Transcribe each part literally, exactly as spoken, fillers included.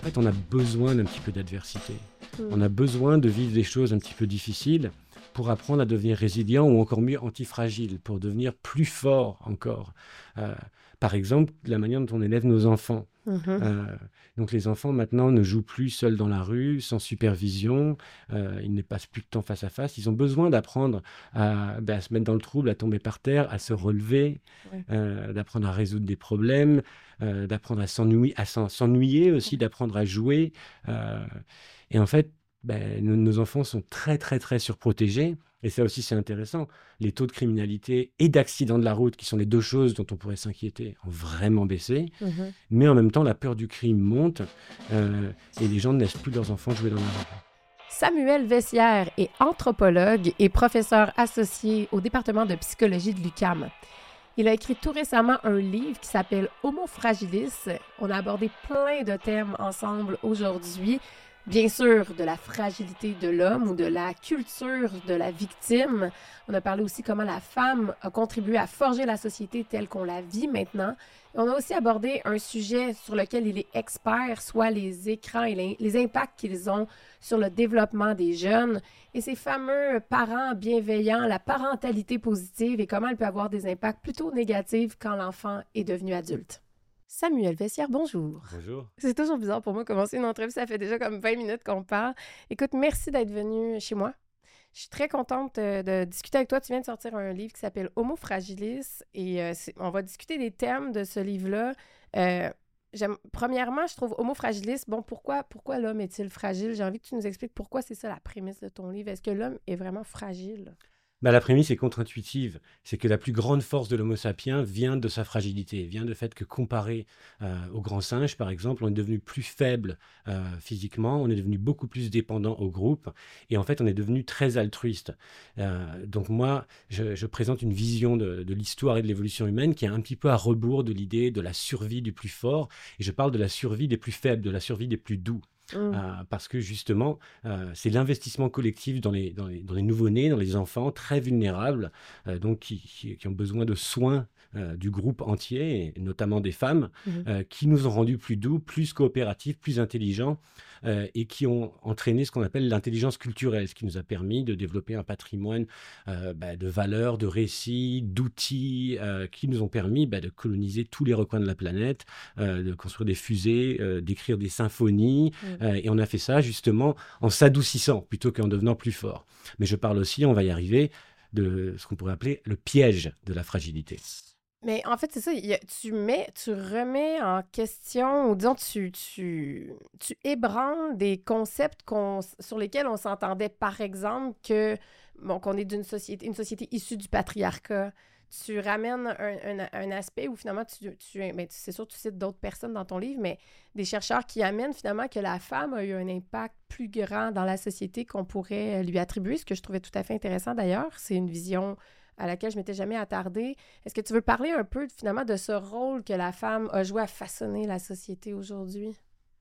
fait, on a besoin d'un petit peu d'adversité. Mmh. On a besoin de vivre des choses un petit peu difficiles pour apprendre à devenir résilient ou encore mieux antifragile, pour devenir plus fort encore. Euh, par exemple, la manière dont on élève nos enfants. Mmh. Euh, donc les enfants maintenant ne jouent plus seuls dans la rue, sans supervision, euh, ils ne passent plus de temps face à face, ils ont besoin d'apprendre à, ben, à se mettre dans le trouble, à tomber par terre, à se relever, Oui. euh, d'apprendre à résoudre des problèmes, euh, d'apprendre à s'ennuyer, à s'en- s'ennuyer aussi, d'apprendre à jouer. euh, et en fait, ben, nos, nos enfants sont très très très surprotégés. Et ça aussi, c'est intéressant. Les taux de criminalité et d'accidents de la route, qui sont les deux choses dont on pourrait s'inquiéter, ont vraiment baissé. Mmh. Mais en même temps, la peur du crime monte euh, et les gens ne laissent plus leurs enfants jouer dans la rue. Samuel Vessière est anthropologue et professeur associé au département de psychologie de l'U Q A M. Il a écrit tout récemment un livre qui s'appelle Homo Fragilis. On a abordé plein de thèmes ensemble aujourd'hui. Bien sûr, de la fragilité de l'homme ou de la culture de la victime. On a parlé aussi comment la femme a contribué à forger la société telle qu'on la vit maintenant. Et on a aussi abordé un sujet sur lequel il est expert, soit les écrans et les, les impacts qu'ils ont sur le développement des jeunes et ces fameux parents bienveillants, la parentalité positive et comment elle peut avoir des impacts plutôt négatifs quand l'enfant est devenu adulte. Samuel Vessière, bonjour. Bonjour. C'est toujours bizarre pour moi de commencer une entrevue, ça fait déjà comme vingt minutes qu'on parle. Écoute, merci d'être venu chez moi. Je suis très contente euh, de discuter avec toi. Tu viens de sortir un livre qui s'appelle Homo Fragilis et euh, c'est- on va discuter des thèmes de ce livre-là. Euh, j'aime- premièrement, je trouve Homo Fragilis, bon, pourquoi, pourquoi l'homme est-il fragile? J'ai envie que tu nous expliques pourquoi c'est ça la prémisse de ton livre. Est-ce que l'homme est vraiment fragile? Bah, la prémisse est contre-intuitive. C'est que la plus grande force de l'Homo sapiens vient de sa fragilité, vient du fait que comparé euh, au grand singe, par exemple, on est devenu plus faible euh, physiquement, on est devenu beaucoup plus dépendant au groupe, et en fait, on est devenu très altruiste. Euh, donc moi, je, je présente une vision de, de l'histoire et de l'évolution humaine qui est un petit peu à rebours de l'idée de la survie du plus fort, et je parle de la survie des plus faibles, de la survie des plus doux. Mm. Euh, parce que justement, euh, c'est l'investissement collectif dans les, dans les, dans les nouveau-nés, dans les enfants très vulnérables, euh, donc qui, qui, qui ont besoin de soins euh, du groupe entier, et notamment des femmes, Mhm. euh, qui nous ont rendus plus doux, plus coopératifs, plus intelligents, euh, et qui ont entraîné ce qu'on appelle l'intelligence culturelle, ce qui nous a permis de développer un patrimoine euh, bah, de valeurs, de récits, d'outils, euh, qui nous ont permis bah, de coloniser tous les recoins de la planète, euh, de construire des fusées, euh, d'écrire des symphonies. Mhm. Euh, et on a fait ça justement en s'adoucissant plutôt qu'en devenant plus fort. Mais je parle aussi, on va y arriver, de ce qu'on pourrait appeler le piège de la fragilité. Mais en fait, c'est ça, il y a- tu mets, tu remets en question, ou disons, tu, tu, tu ébranles des concepts qu'on, sur lesquels on s'entendait, par exemple, que, bon, qu'on est d'une société, une société issue du patriarcat. Tu ramènes un, un- un aspect où finalement, tu, tu, ben, c'est sûr, tu cites d'autres personnes dans ton livre, mais des chercheurs qui amènent finalement que la femme a eu un impact plus grand dans la société qu'on pourrait lui attribuer, ce que je trouvais tout à fait intéressant d'ailleurs. C'est une vision à laquelle je m'étais jamais attardée. Est-ce que tu veux parler un peu finalement de ce rôle que la femme a joué à façonner la société aujourd'hui?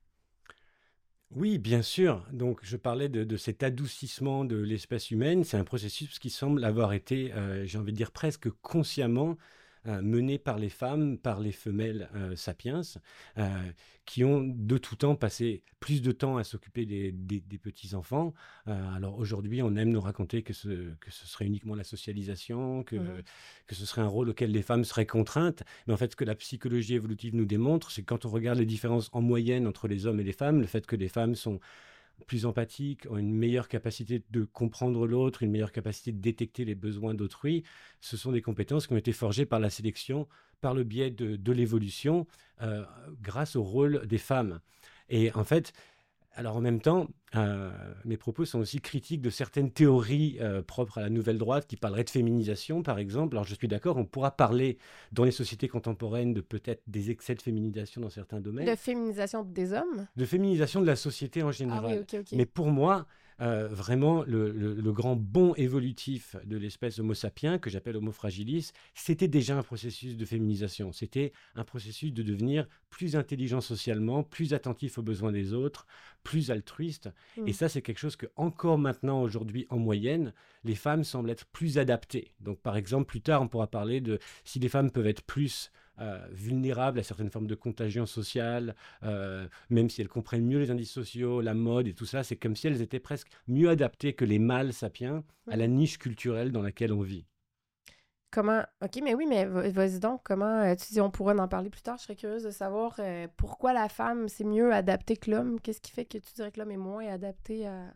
Oui, bien sûr. Donc, je parlais de, de cet adoucissement de l'espèce humaine. C'est un processus qui semble avoir été, euh, j'ai envie de dire presque consciemment, euh, mené par les femmes, par les femelles euh, sapiens, euh, qui ont de tout temps passé plus de temps à s'occuper des, des- des petits-enfants. Euh, alors aujourd'hui, on aime nous raconter que ce, que ce serait uniquement la socialisation, que, Mhm. que ce serait un rôle auquel les femmes seraient contraintes. Mais en fait, ce que la psychologie évolutive nous démontre, c'est que quand on regarde les différences en moyenne entre les hommes et les femmes, le fait que les femmes sont plus empathiques, ont une meilleure capacité de comprendre l'autre, une meilleure capacité de détecter les besoins d'autrui, ce sont des compétences qui ont été forgées par la sélection, par le biais de, de l'évolution, euh, grâce au rôle des femmes. Et en fait, alors en même temps, euh, mes propos sont aussi critiques de certaines théories euh, propres à la nouvelle droite qui parleraient de féminisation, par exemple. Alors je suis d'accord, on pourra parler dans les sociétés contemporaines de peut-être des excès de féminisation dans certains domaines, De féminisation des hommes? de féminisation de la société en Ah général. oui, ok, ok. Mais pour moi, euh, vraiment, le, le- le grand bond évolutif de l'espèce Homo sapiens, que j'appelle Homo fragilis, c'était déjà un processus de féminisation. C'était un processus de devenir plus intelligent socialement, plus attentif aux besoins des autres, plus altruiste. Mm. Et ça, c'est quelque chose que, encore maintenant, aujourd'hui, en moyenne, les femmes semblent être plus adaptées. Donc, par exemple, plus tard, on pourra parler de si les femmes peuvent être plus euh, vulnérables à certaines formes de contagion sociale, euh, même si elles comprennent mieux les indices sociaux, la mode et tout ça, c'est comme si elles étaient presque mieux adaptées que les mâles sapiens à la Mhm. niche culturelle dans laquelle on vit. Comment... OK, mais oui, mais va- vas-y donc, comment... euh, tu dis, on pourra en parler plus tard. Je serais curieuse de savoir euh, pourquoi la femme, c'est mieux adapté que l'homme. Qu'est-ce qui fait que tu dirais que l'homme est moins adapté à...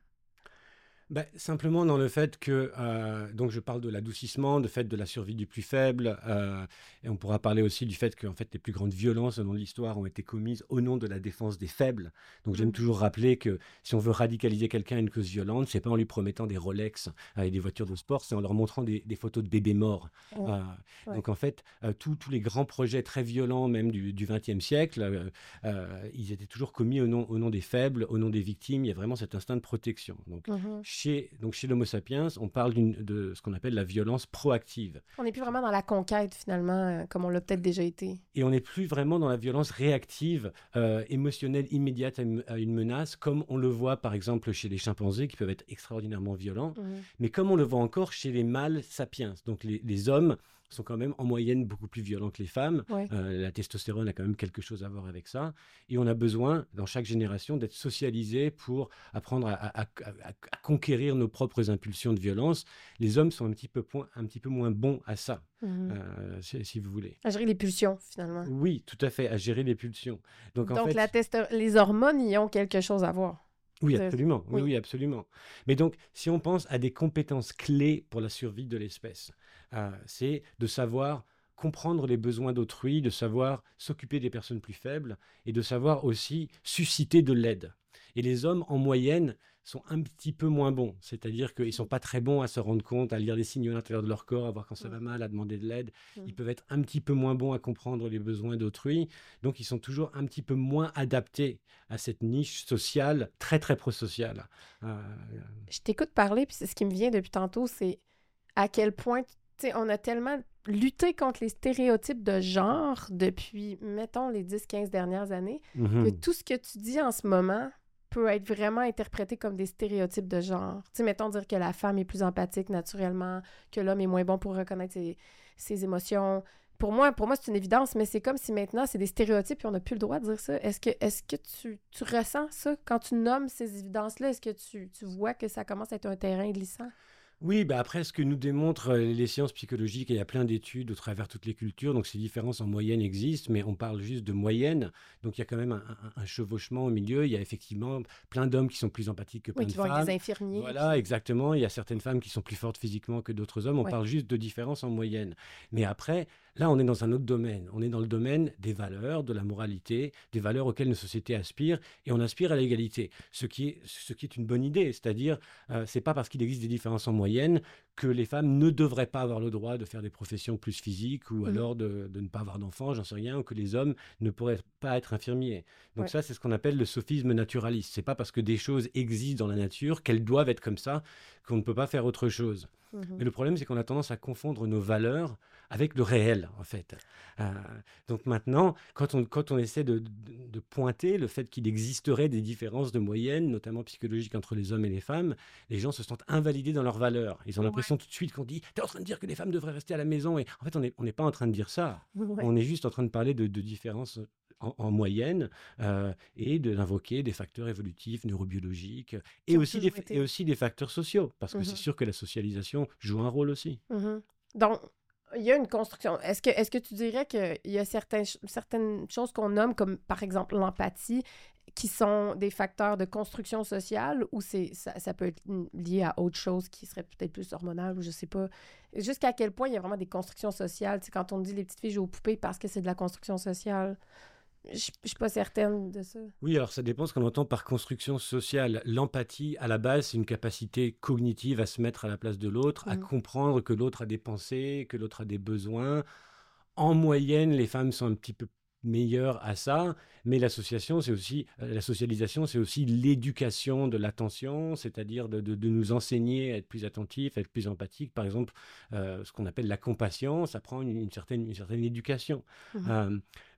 Ben, simplement dans le fait que, euh, donc je parle de l'adoucissement, de fait de la survie du plus faible, euh, et on pourra parler aussi du fait que en fait, les plus grandes violences au long de l'histoire ont été commises au nom de la défense des faibles. Donc j'aime Mm. toujours rappeler que si on veut radicaliser quelqu'un à une cause violente, c'est pas en lui promettant des Rolex euh, et des voitures de sport, c'est en leur montrant des, des photos de bébés morts. Ouais, Euh, ouais. donc en fait, euh, tous tous les grands projets très violents, même du, du vingtième siècle, euh, euh, ils étaient toujours commis au nom, au nom des faibles, au nom des victimes. Il y a vraiment cet instinct de protection. Donc Mhm. chez, donc chez l'Homo sapiens, on parle d'une- de ce qu'on appelle la violence proactive. On n'est plus vraiment dans la conquête, finalement, euh, comme on l'a peut-être déjà été. Et on n'est plus vraiment dans la violence réactive, euh, émotionnelle, immédiate à une, à une menace, comme on le voit par exemple chez les chimpanzés, qui peuvent être extraordinairement violents, Mhm. mais comme on le voit encore chez les mâles sapiens. Donc les, les hommes sont quand même en moyenne beaucoup plus violents que les femmes. Ouais. Euh, la testostérone a quand même quelque chose à voir avec ça. Et on a besoin, dans chaque génération, d'être socialisé pour apprendre à, à- à- à- à conquérir nos propres impulsions de violence. Les hommes sont un petit peu, point- un petit peu moins bons à ça, Mhm. euh, si, si vous voulez. À gérer les pulsions, finalement. Oui, tout à fait, à gérer les pulsions. Donc en Donc, la fait, testo- les hormones y ont quelque chose à voir. oui, C'est- absolument. Oui, Oui. oui, absolument. Mais donc, si on pense à des compétences clés pour la survie de l'espèce, euh, c'est de savoir comprendre les besoins d'autrui, de savoir s'occuper des personnes plus faibles et de savoir aussi susciter de l'aide. Et les hommes, en moyenne, sont un petit peu moins bons. C'est-à-dire qu'ils ne sont pas très bons à se rendre compte, à lire les signaux à l'intérieur de leur corps, à voir quand ça va Mm. mal, à demander de l'aide. Mm. Ils peuvent être un petit peu moins bons à comprendre les besoins d'autrui. Donc, ils sont toujours un petit peu moins adaptés à cette niche sociale, très, très prosociale. Euh, Je t'écoute parler, puis c'est ce qui me vient depuis tantôt, c'est à quel point, tu sais, on a tellement lutté contre les stéréotypes de genre depuis, mettons, les dix quinze dernières années, que mhm. tout ce que tu dis en ce moment peut être vraiment interprété comme des stéréotypes de genre. Tu sais, mettons dire que la femme est plus empathique naturellement, que l'homme est moins bon pour reconnaître ses, ses émotions. Pour moi, pour moi, c'est une évidence, mais c'est comme si maintenant, c'est des stéréotypes et on n'a plus le droit de dire ça. Est-ce que, est-ce que tu, tu ressens ça quand tu nommes ces évidences-là? Est-ce que tu, tu vois que ça commence à être un terrain glissant? Oui, bah après, ce que nous démontrent euh, les sciences psychologiques, et il y a plein d'études au travers toutes les cultures, donc ces différences en moyenne existent, mais on parle juste de moyenne, donc il y a quand même un, un- un chevauchement au milieu, il y a effectivement plein d'hommes qui sont plus empathiques que Oui, plein de qui vont être des femmes. infirmiers. Voilà, Puis... exactement, il y a certaines femmes qui sont plus fortes physiquement que d'autres hommes, on Ouais. parle juste de différences en moyenne. Mais après, là, on est dans un autre domaine, on est dans le domaine des valeurs, de la moralité, des valeurs auxquelles nos sociétés aspirent, et on aspire à l'égalité, ce qui est, ce qui est une bonne idée, c'est-à-dire, euh, c'est pas parce qu'il existe des différences en moyenne que les femmes ne devraient pas avoir le droit de faire des professions plus physiques ou Mhm. alors de, de ne pas avoir d'enfants, j'en sais rien, ou que les hommes ne pourraient pas être infirmiers. Donc Ouais. ça, c'est ce qu'on appelle le sophisme naturaliste. C'est pas parce que des choses existent dans la nature qu'elles doivent être comme ça qu'on ne peut pas faire autre chose. Mhm. Mais le problème, c'est qu'on a tendance à confondre nos valeurs avec le réel, en fait. Euh, donc maintenant, quand on, quand on essaie de, de, de pointer le fait qu'il existerait des différences de moyenne, notamment psychologiques entre les hommes et les femmes, les gens se sentent invalidés dans leurs valeurs. Ils ont l'impression tout de suite qu'on dit « T'es en train de dire que les femmes devraient rester à la maison ?» Et en fait, on n'est on n'est pas en train de dire ça. Ouais. On est juste en train de parler de, de différences en, en moyenne euh, et de- d'invoquer des facteurs évolutifs, neurobiologiques Qui et ont aussi, des, toujours été. et aussi des facteurs sociaux, parce que Mhm. c'est sûr que la socialisation joue un rôle aussi. Mhm. Donc, il y a une construction. Est-ce que, est-ce que tu dirais qu'il y a certains, certaines choses qu'on nomme, comme par exemple l'empathie, qui sont des facteurs de construction sociale, ou c'est, ça, ça peut être lié à autre chose qui serait peut-être plus hormonal, ou je sais pas. Jusqu'à quel point il y a vraiment des constructions sociales? Tu sais, quand on dit les petites filles jouent aux poupées parce que c'est de la construction sociale, je je suis pas certaine de ça. Oui, alors ça dépend ce qu'on entend par construction sociale. L'empathie, à la base, c'est une capacité cognitive à se mettre à la place de l'autre, à Mhm. comprendre que l'autre a des pensées, que l'autre a des besoins. En moyenne, les femmes sont un petit peu meilleures à ça, mais l'association, c'est aussi, euh, la socialisation, c'est aussi l'éducation de l'attention, c'est-à-dire de, de- de nous enseigner à être plus attentifs, à être plus empathiques. Par exemple, euh, ce qu'on appelle la compassion, ça prend une, une certaine, une certaine éducation. Mhm. Euh,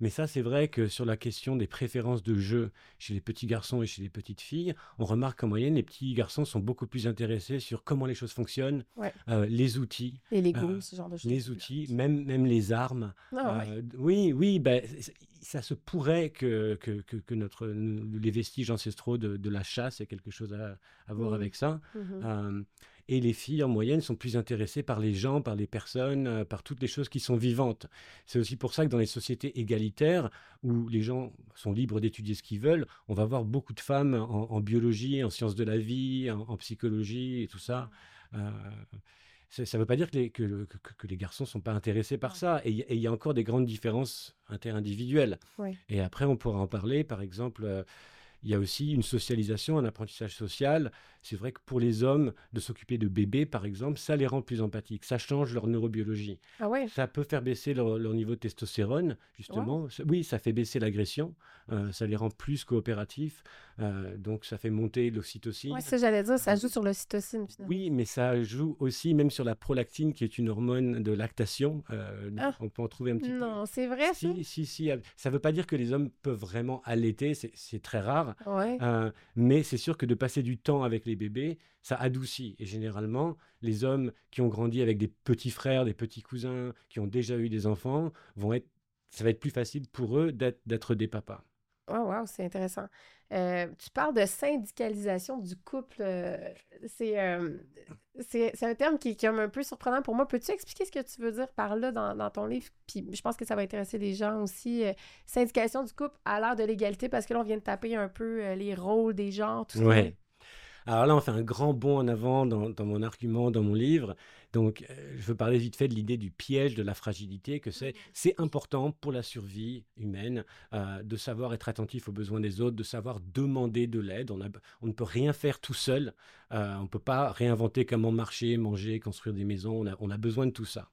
Mais ça, c'est vrai que sur la question des préférences de jeu chez les petits garçons et chez les petites filles, on remarque qu'en moyenne, les petits garçons sont beaucoup plus intéressés sur comment les choses fonctionnent, Ouais. euh, les outils, Les Legos, euh, ce genre de les choses. outils, même, même les armes. Ah ouais. Euh, oui, oui, ben, c- ça se pourrait que, que, que, que notre, les vestiges ancestraux de, de la chasse aient quelque chose à, à voir Mm. avec ça. Mhm. Euh, et les filles, en moyenne, sont plus intéressées par les gens, par les personnes, euh, par toutes les choses qui sont vivantes. C'est aussi pour ça que dans les sociétés égalitaires, où les gens sont libres d'étudier ce qu'ils veulent, on va voir beaucoup de femmes en, en biologie, en sciences de la vie, en, en psychologie et tout ça. Euh, c'est- ça ne veut pas dire que les, que, que- que les garçons ne sont pas intéressés par Ouais. ça. Et il y et il y a encore des grandes différences interindividuelles. Ouais. Et après, on pourra en parler. Par exemple, euh, il y a aussi une socialisation, un apprentissage social. C'est vrai que pour les hommes, de s'occuper de bébés, par exemple, ça les rend plus empathiques. Ça change leur neurobiologie. Ah ouais. Ça peut faire baisser leur, leur niveau de testostérone, Wow. justement. Ça- Oui, ça fait baisser l'agression. Euh, ça les rend plus coopératifs. Euh, donc, ça fait monter l'ocytocine. Ouais, ça, j'allais dire, ça joue sur l'ocytocine, finalement. Oui, mais ça joue aussi même sur la prolactine, qui est une hormone de lactation. Euh, Ah, on peut en trouver un petit peu. non, c'est vrai, ça? Si, si, si. euh, Ça ne veut pas dire que les hommes peuvent vraiment allaiter, c'est c'est très rare. Ouais. Euh, mais c'est sûr que de passer du temps avec les bébés, ça adoucit. Et généralement, les hommes qui ont grandi avec des petits frères, des petits cousins, qui ont déjà eu des enfants, vont être, ça va être plus facile pour eux d'être d'être des papas. Oh, wow, c'est intéressant. Euh, tu parles de syndicalisation du couple. euh, c'est, euh, c'est, c'est un terme qui, qui est un peu surprenant pour moi. Peux-tu expliquer ce que tu veux dire par là dans, dans ton livre? Puis je pense que ça va intéresser les gens aussi. Euh, syndication du couple à l'ère de l'égalité, parce que là, on vient de taper un peu euh, les rôles des genres, tout ça. Ouais. Alors là, on fait un grand bond en avant dans, dans mon argument, dans mon livre. Donc, euh, je veux parler vite fait de l'idée du piège de la fragilité, que c'est c'est important pour la survie humaine euh, de savoir être attentif aux besoins des autres, de savoir demander de l'aide. On, a- on ne peut rien faire tout seul. Euh, on ne peut pas réinventer comment marcher, manger, construire des maisons. On a, on a besoin de tout ça.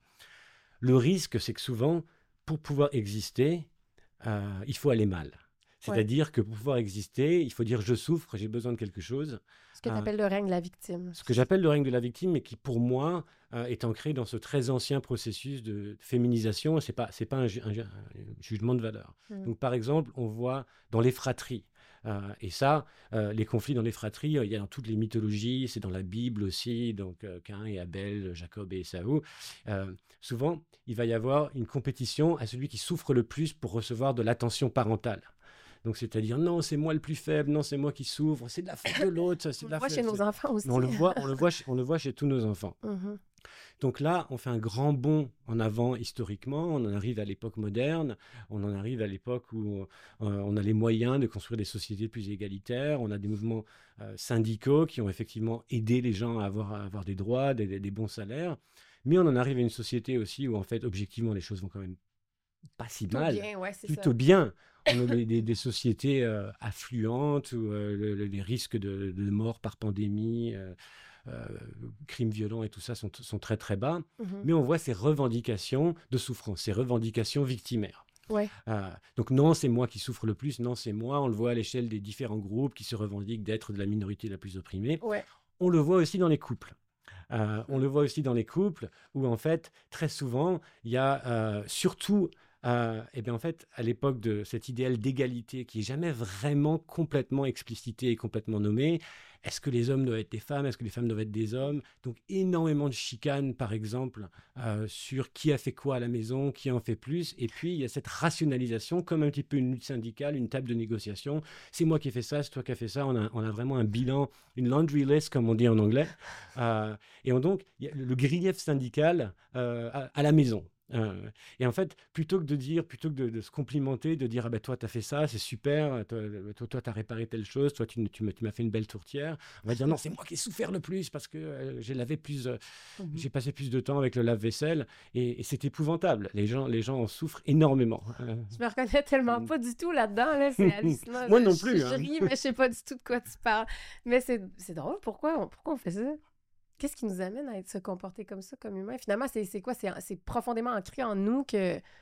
Le risque, c'est que souvent, pour pouvoir exister, euh, il faut aller mal. Ouais. C'est-à-dire que pour pouvoir exister, il faut dire je souffre, j'ai besoin de quelque chose. Ce que tu Euh, appelles le règne de la victime. ce que j'appelle le règne de la victime, mais qui pour moi euh, est ancré dans ce très ancien processus de féminisation. C'est pas, c'est pas un, ju- un ju- un jugement de valeur. Mm. Donc par exemple, on voit dans les fratries, euh, et ça, euh, les conflits dans les fratries, euh, il y a dans toutes les mythologies, c'est dans la Bible aussi, donc euh, Caïn et Abel, Jacob et Ésaü. Euh, souvent, il va y avoir une compétition à celui qui souffre le plus pour recevoir de l'attention parentale. Donc, c'est-à-dire, non, c'est moi le plus faible, non, c'est moi qui souffre, c'est de la faute de l'autre, ça, c'est On de le la voit faute. chez nos c'est- enfants aussi. Mais on le voit, on le voit, chez- on le voit chez tous nos enfants. Mhm. Donc là, on fait un grand bond en avant historiquement. On en arrive à l'époque moderne. On en arrive à l'époque où euh, on a les moyens de construire des sociétés plus égalitaires. On a des mouvements euh, syndicaux qui ont effectivement aidé les gens à avoir, à avoir des droits, des, des- des bons salaires. Mais on en arrive à une société aussi où, en fait, objectivement, les choses vont quand même pas si Plutôt mal. bien, ouais, c'est Plutôt ça. bien. On a des, des- des sociétés euh, affluentes où euh, le- le- les risques de, de mort par pandémie, euh, euh, crimes violents et tout ça sont, sont très très bas. Mhm. Mais on voit ces revendications de souffrance, ces revendications victimaires. Ouais. Euh, donc non, c'est moi qui souffre le plus, non, c'est moi. On le voit à l'échelle des différents groupes qui se revendiquent d'être de la minorité la plus opprimée. Ouais. On le voit aussi dans les couples. Euh, on le voit aussi dans les couples où, en fait, très souvent, il y a euh, surtout, euh, eh bien, en fait, à l'époque de cet idéal d'égalité qui est jamais vraiment complètement explicité et complètement nommé, est-ce que les hommes doivent être des femmes? Est-ce que les femmes doivent être des hommes? Donc, énormément de chicanes, par exemple, euh, sur qui a fait quoi à la maison, qui en fait plus. Et puis, il y a cette rationalisation, comme un petit peu une lutte syndicale, une table de négociation. C'est moi qui ai fait ça, c'est toi qui as fait ça. On a, on a vraiment un bilan, une laundry list, comme on dit en anglais. Euh, et on, donc, il y a le, le grief syndical euh, à, à la maison. Euh, et en fait, plutôt que de dire, plutôt que de, de se complimenter, de dire ah ben toi tu as fait ça, c'est super, toi toi, toi tu as réparé telle chose, toi tu, tu m'as tu m'as fait une belle tourtière, on va dire non, c'est moi qui ai souffert le plus parce que euh, j'ai lavé plus, euh, Mhm. j'ai passé plus de temps avec le lave-vaisselle et, et c'est épouvantable. Les gens, les gens en souffrent énormément. Euh, Je me reconnais tellement Mm. pas du tout là-dedans, là. C'est hallucinant. Moi Je- non je- plus, Je, hein. ris, mais je sais pas du tout de quoi tu parles. Mais c'est c'est drôle. Pourquoi on, pourquoi on fait ça? Qu'est-ce qui nous amène à être, se comporter comme ça, comme humain? Finalement, c'est c'est quoi? C'est c'est profondément ancré en nous que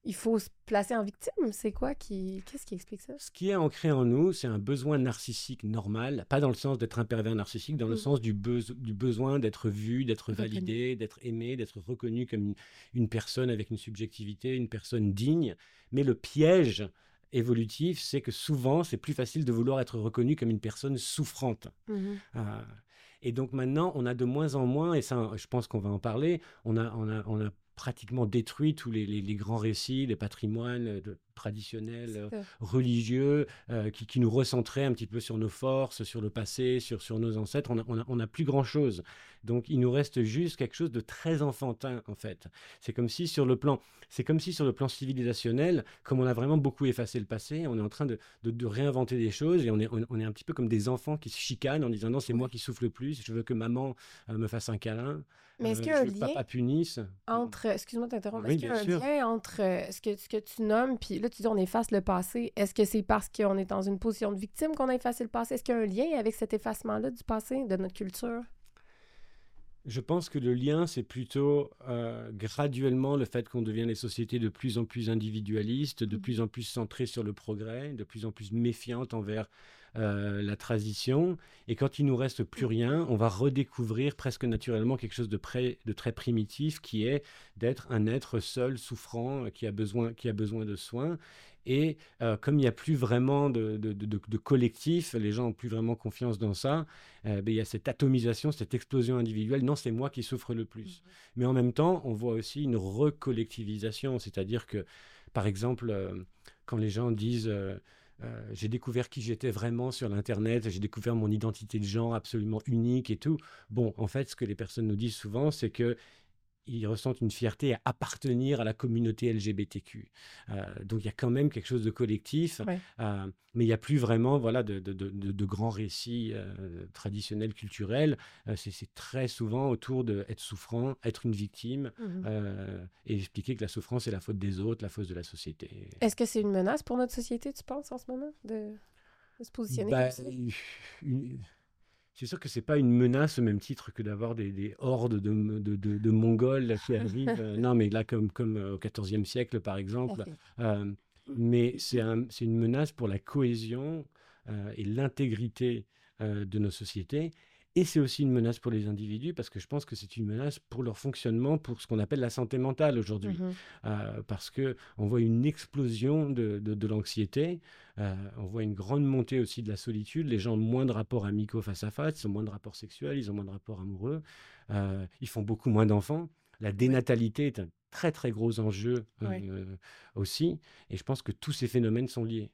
il faut se placer en victime. C'est quoi qui... Qu'est-ce qui explique ça? Ce qui est ancré en nous, c'est un besoin narcissique normal, pas dans le sens d'être un pervers narcissique, dans le Mm. sens du, beso- du besoin d'être vu, d'être Reconnu. validé, d'être aimé, d'être reconnu comme une, une personne avec une subjectivité, une personne digne. Mais le piège évolutif, c'est que souvent, c'est plus facile de vouloir être reconnu comme une personne souffrante. Mhm. Euh, et donc maintenant, on a de moins en moins, et ça, je pense qu'on va en parler, on a, on a, on a pratiquement détruit tous les, les- les grands récits, les patrimoines euh, de- traditionnels, C'est euh, ça. religieux, euh, qui, qui nous recentraient un petit peu sur nos forces, sur le passé, sur, sur nos ancêtres. On n'a on a, on a plus grand-chose. Donc il nous reste juste quelque chose de très enfantin, en fait. C'est comme si sur le plan, c'est comme si sur le plan civilisationnel, comme on a vraiment beaucoup effacé le passé, on est en train de, de, de réinventer des choses et on est, on, on est un petit peu comme des enfants qui se chicanent en disant non, c'est moi Ouais. qui souffle le plus, je veux que maman euh, me fasse un câlin, Mais est-ce euh, qu'il y a je un veux que lien papa punisse. entre... Excuse-moi de t'interrompre. Est-ce Oui, qu'il y bien a un sûr. lien entre euh, ce que, ce que tu nommes, puis là, tu dis on efface le passé. Est-ce que c'est parce qu'on est dans une position de victime qu'on a effacé le passé? Est-ce qu'il y a un lien avec cet effacement-là du passé, de notre culture? Je pense que le lien, c'est plutôt euh, graduellement le fait qu'on devient des sociétés de plus en plus individualistes, de Mhm. plus en plus centrées sur le progrès, de plus en plus méfiantes envers euh, la transition. Et quand il nous reste plus rien, on va redécouvrir presque naturellement quelque chose de, près- de très primitif, qui est d'être un être seul, souffrant, euh, qui a besoin, qui a besoin de soins. Et euh, comme il n'y a plus vraiment de, de, de- de collectif, les gens n'ont plus vraiment confiance dans ça, euh, ben, il y a cette atomisation, cette explosion individuelle. Non, c'est moi qui souffre le plus. Mhm. Mais en même temps, on voit aussi une recollectivisation, c'est-à-dire que, par exemple, euh, quand les gens disent euh, euh, j'ai découvert qui j'étais vraiment sur l'Internet, j'ai découvert mon identité de genre absolument unique et tout. Bon, en fait, ce que les personnes nous disent souvent, c'est que ils ressentent une fierté à appartenir à la communauté L G B T Q. Euh, donc il y a quand même quelque chose de collectif, Ouais. euh, mais il n'y a plus vraiment voilà, de, de, de, de- de grands récits euh, traditionnels, culturels. Euh, c'est, c'est très souvent autour d'être souffrant, être une victime, Mhm. euh, et expliquer que la souffrance est la faute des autres, la faute de la société. Est-ce que c'est une menace pour notre société, tu penses, en ce moment, de, de se positionner comme Bah, ça? une- C'est sûr que c'est pas une menace au même titre que d'avoir des, des hordes de, de, de- de Mongols qui arrivent. euh, non, mais là, comme, comme euh, au quatorzième siècle, par exemple. Ok. Euh, mais c'est un- c'est une menace pour la cohésion euh, et l'intégrité euh, de nos sociétés. Et c'est aussi une menace pour les individus parce que je pense que c'est une menace pour leur fonctionnement, pour ce qu'on appelle la santé mentale aujourd'hui. Mhm. Euh, parce que on voit une explosion de, de- de l'anxiété, euh, on voit une grande montée aussi de la solitude. Les gens ont moins de rapports amicaux face à face, ils ont moins de rapports sexuels, ils ont moins de rapports amoureux, euh, ils font beaucoup moins d'enfants. La Oui. dénatalité est un très très gros enjeu euh, Oui. aussi, et je pense que tous ces phénomènes sont liés.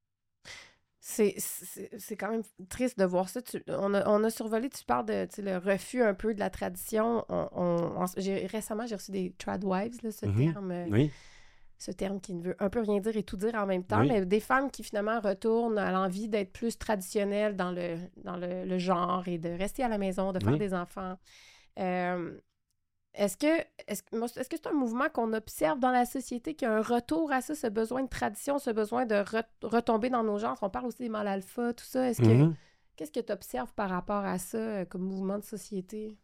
C'est, c'est, c'est quand même triste de voir ça. Tu- on, a, on a survolé, tu parles de tu sais, le refus un peu de la tradition. On, on- on- j'ai, récemment, j'ai reçu des tradwives, là, ce Mhm. terme, euh, Oui, ce terme qui ne veut un peu rien dire et tout dire en même temps, oui, mais des femmes qui finalement retournent à l'envie d'être plus traditionnelles dans le, dans le, le genre et de rester à la maison, de faire oui. des enfants. Euh, est-ce que, est-ce, que- moi, est-ce que c'est un mouvement qu'on observe dans la société, qu'il y a un retour à ça, ce besoin de tradition, ce besoin de re- retomber dans nos genres? On parle aussi des mâles alpha, tout ça. Est-ce que, Mhm. qu'est-ce que tu observes par rapport à ça euh, comme mouvement de société?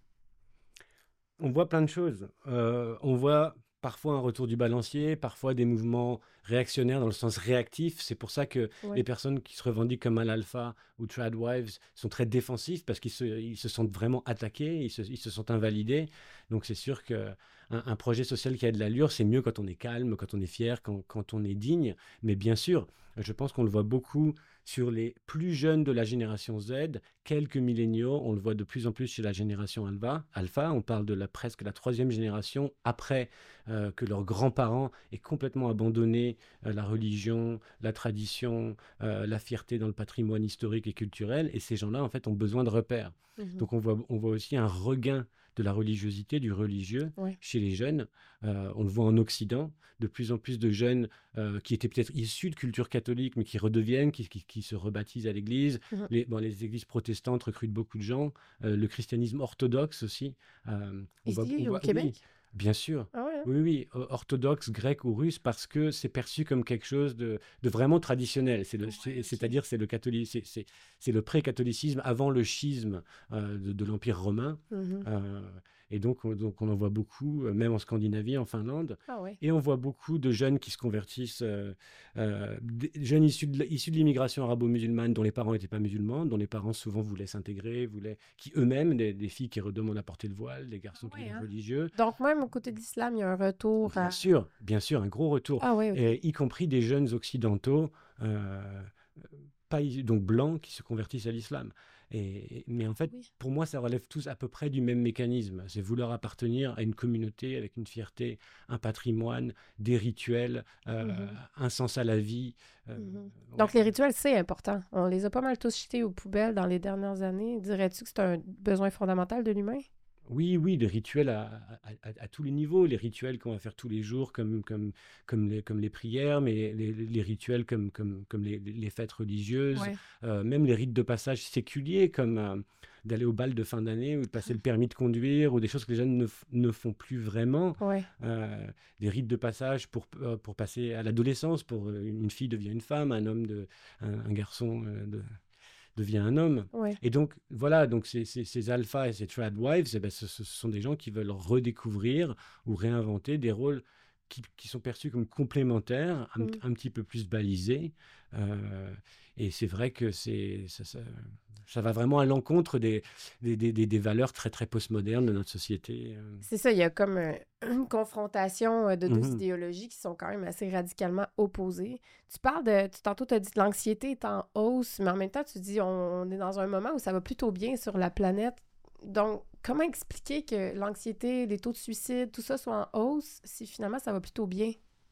On voit plein de choses. Euh, on voit parfois un retour du balancier, parfois des mouvements réactionnaires dans le sens réactif. C'est pour ça que les Oui. personnes qui se revendiquent comme un alpha ou tradwives sont très défensifs parce qu'ils se, ils se sentent vraiment attaqués, ils se, ils se sentent invalidés. Donc c'est sûr qu'un un projet social qui a de l'allure, c'est mieux quand on est calme, quand on est fier, quand, quand on est digne. Mais bien sûr, je pense qu'on le voit beaucoup sur les plus jeunes de la génération Z, quelques milléniaux, on le voit de plus en plus chez la génération alpha. Alpha, on parle de la presque la troisième génération après euh, que leurs grands-parents aient complètement abandonné euh, la religion, la tradition, euh, la fierté dans le patrimoine historique et culturel. Et ces gens-là, en fait, ont besoin de repères. Mhm. Donc on voit, on voit aussi un regain de la religiosité, du religieux Oui. chez les jeunes. Euh, on le voit en Occident, de plus en plus de jeunes euh, qui étaient peut-être issus de culture catholique, mais qui redeviennent, qui, qui- qui se rebaptisent à l'Église. Mhm. Les, bon, les églises protestantes recrutent beaucoup de gens. Euh, le christianisme orthodoxe aussi. Euh, on voit, on Ici, au voit- Québec? oui, bien sûr. Ah ouais, hein? Oui, oui, o- orthodoxe, grec ou russe, parce que c'est perçu comme quelque chose de, de vraiment traditionnel. C'est le- Ouais, c'est- ok. C'est-à-dire, c'est le catholique, c'est c'est- c'est le pré-catholicisme avant le schisme euh, de, de l'Empire romain. Mhm. Euh, Et donc, on, donc on en voit beaucoup, euh, même en Scandinavie, en Finlande. Ah ouais. Et on voit beaucoup de jeunes qui se convertissent, euh, euh, des jeunes issus de, issus de l'immigration arabo-musulmane, dont les parents n'étaient pas musulmans, dont les parents souvent voulaient s'intégrer, voulaient, qui eux-mêmes, des, des filles qui redemandent à porter le voile, des garçons Ah qui ouais, sont hein? religieux. Donc, même au côté de l'islam, il y a un retour Bien à... sûr, bien sûr, un gros retour, Ah oui, OK. et y compris des jeunes occidentaux, euh, pas, is- donc blancs, qui se convertissent à l'islam. Et, mais en fait, Oui. pour moi, ça relève tous à peu près du même mécanisme. C'est vouloir appartenir à une communauté avec une fierté, un patrimoine, des rituels, euh, Mhm. un sens à la vie. euh, Mhm. ouais. Donc, les rituels, c'est important. On les a pas mal tous jetés aux poubelles dans les dernières années. Dirais-tu que c'est un besoin fondamental de l'humain? Oui, oui, les rituels à, à- à- à tous les niveaux, les rituels qu'on va faire tous les jours, comme, comme, comme, les, comme les prières, mais les, les rituels comme, comme, comme les, les fêtes religieuses, Ouais. euh, même les rites de passage séculiers, comme euh, d'aller au bal de fin d'année ou de passer le permis de conduire, ou des choses que les jeunes ne, f- ne font plus vraiment. Ouais. Euh, des rites de passage pour, euh, pour passer à l'adolescence, pour euh, une fille devient une femme, un homme, de, un, un garçon euh, de, devient un homme. Ouais. Et donc, voilà, donc ces, ces, ces alphas et ces trad wives, eh ben, ce, ce sont des gens qui veulent redécouvrir ou réinventer des rôles qui, qui sont perçus comme complémentaires, un, Mm. un petit peu plus balisés. Euh, et c'est vrai que c'est, ça, ça, ça va vraiment à l'encontre des, des, des, des- des valeurs très, très postmodernes de notre société. euh. C'est ça, il y a comme euh, une confrontation euh, de deux Mhm. idéologies qui sont quand même assez radicalement opposées. Tu parles de, tu, tantôt tu as dit que l'anxiété est en hausse, mais en même temps tu dis on, on est dans un moment où ça va plutôt bien sur la planète. Donc, comment expliquer que l'anxiété, les taux de suicide, tout ça soit en hausse si finalement ça va plutôt bien?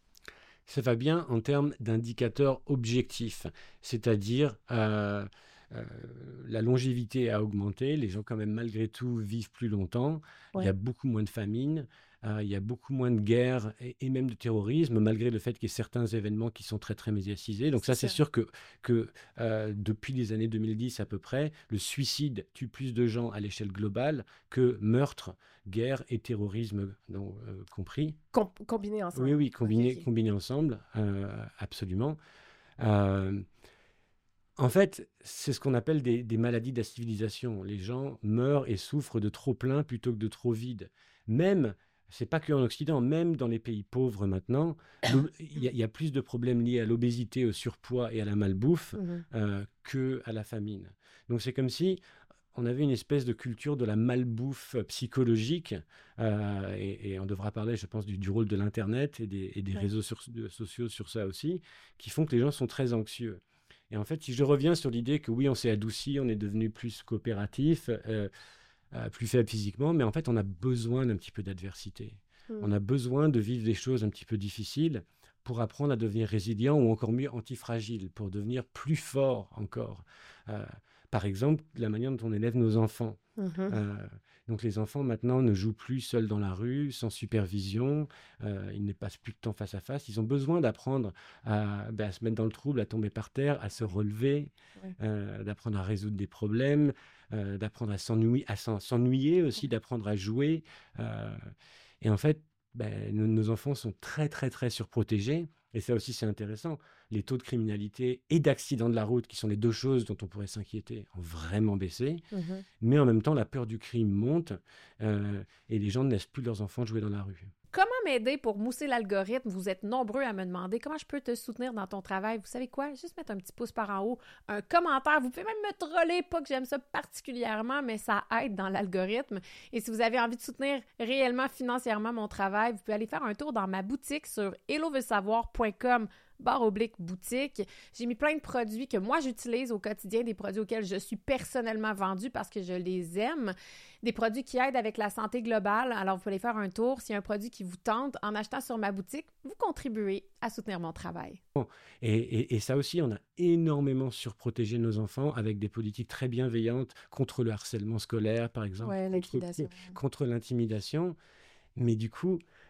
Ça va bien en termes d'indicateurs objectifs, c'est-à-dire euh, euh, la longévité a augmenté, les gens quand même malgré tout vivent plus longtemps, il y a Ouais. beaucoup moins de famine, euh, il y a beaucoup moins de guerres et, et même de terrorisme, malgré le fait qu'il y ait certains événements qui sont très très médiatisés. Donc C'est ça, c'est ça. sûr que, que euh, depuis les années deux mille dix à peu près, le suicide tue plus de gens à l'échelle globale que meurtre, guerre et terrorisme donc, euh, compris. Com- combinés Oui, ensemble. oui, OK, combinés, OK. combinés ensemble, euh, absolument. Euh, En fait, c'est ce qu'on appelle des, des maladies de la civilisation. Les gens meurent et souffrent de trop plein plutôt que de trop vide. Même, c'est pas qu'en Occident, même dans les pays pauvres maintenant, l'o- il y, a il y a plus de problèmes liés à l'obésité, au surpoids et à la malbouffe Mhm. euh, que à la famine. Donc c'est comme si on avait une espèce de culture de la malbouffe psychologique, euh, et, et on devra parler, je pense, du, du rôle de l'Internet et des, et des Ouais. réseaux sur- de- sociaux sur ça aussi, qui font que les gens sont très anxieux. Et en fait, si je reviens sur l'idée que oui, on s'est adouci, on est devenu plus coopératif, euh, euh, plus faible physiquement, mais en fait, on a besoin d'un petit peu d'adversité. Mm. On a besoin de vivre des choses un petit peu difficiles pour apprendre à devenir résilient ou encore mieux antifragile, pour devenir plus fort encore. Euh, Par exemple, la manière dont on élève nos enfants. Mhm. Euh, donc les enfants maintenant ne jouent plus seuls dans la rue, sans supervision, euh, ils ne passent plus de temps face à face, ils ont besoin d'apprendre à, ben, à se mettre dans le trouble, à tomber par terre, à se Ouais. relever, Ouais. euh, d'apprendre à résoudre des problèmes, euh, d'apprendre à s'ennuyer, à s'en- s'ennuyer aussi, Ouais. d'apprendre à jouer. euh, et en fait, ben, nos, nos enfants sont très très très surprotégés. Et ça aussi, c'est intéressant. Les taux de criminalité et d'accidents de la route, qui sont les deux choses dont on pourrait s'inquiéter, ont vraiment baissé. Mhm. Mais en même temps, la peur du crime monte, euh, et les gens ne laissent plus leurs enfants jouer dans la rue. Comment m'aider pour mousser l'algorithme? Vous êtes nombreux à me demander comment je peux te soutenir dans ton travail. Vous savez quoi? Juste mettre un petit pouce par en haut, un commentaire. Vous pouvez même me troller, pas que j'aime ça particulièrement, mais ça aide dans l'algorithme. Et si vous avez envie de soutenir réellement financièrement mon travail, vous pouvez aller faire un tour dans ma boutique sur hello veut savoir point com barre oblique boutique. J'ai mis plein de produits que moi j'utilise au quotidien, des produits auxquels je suis personnellement vendue parce que je les aime, des produits qui aident avec la santé globale. Alors vous pouvez aller faire un tour. S'il y a un produit qui vous tente, en achetant sur ma boutique, vous contribuez à soutenir mon travail. Et, et- et ça aussi, on a énormément surprotégé nos enfants avec des politiques très bienveillantes contre le harcèlement scolaire, par exemple, Ouais, contre, l'intimidation. contre l'intimidation. Mais du coup,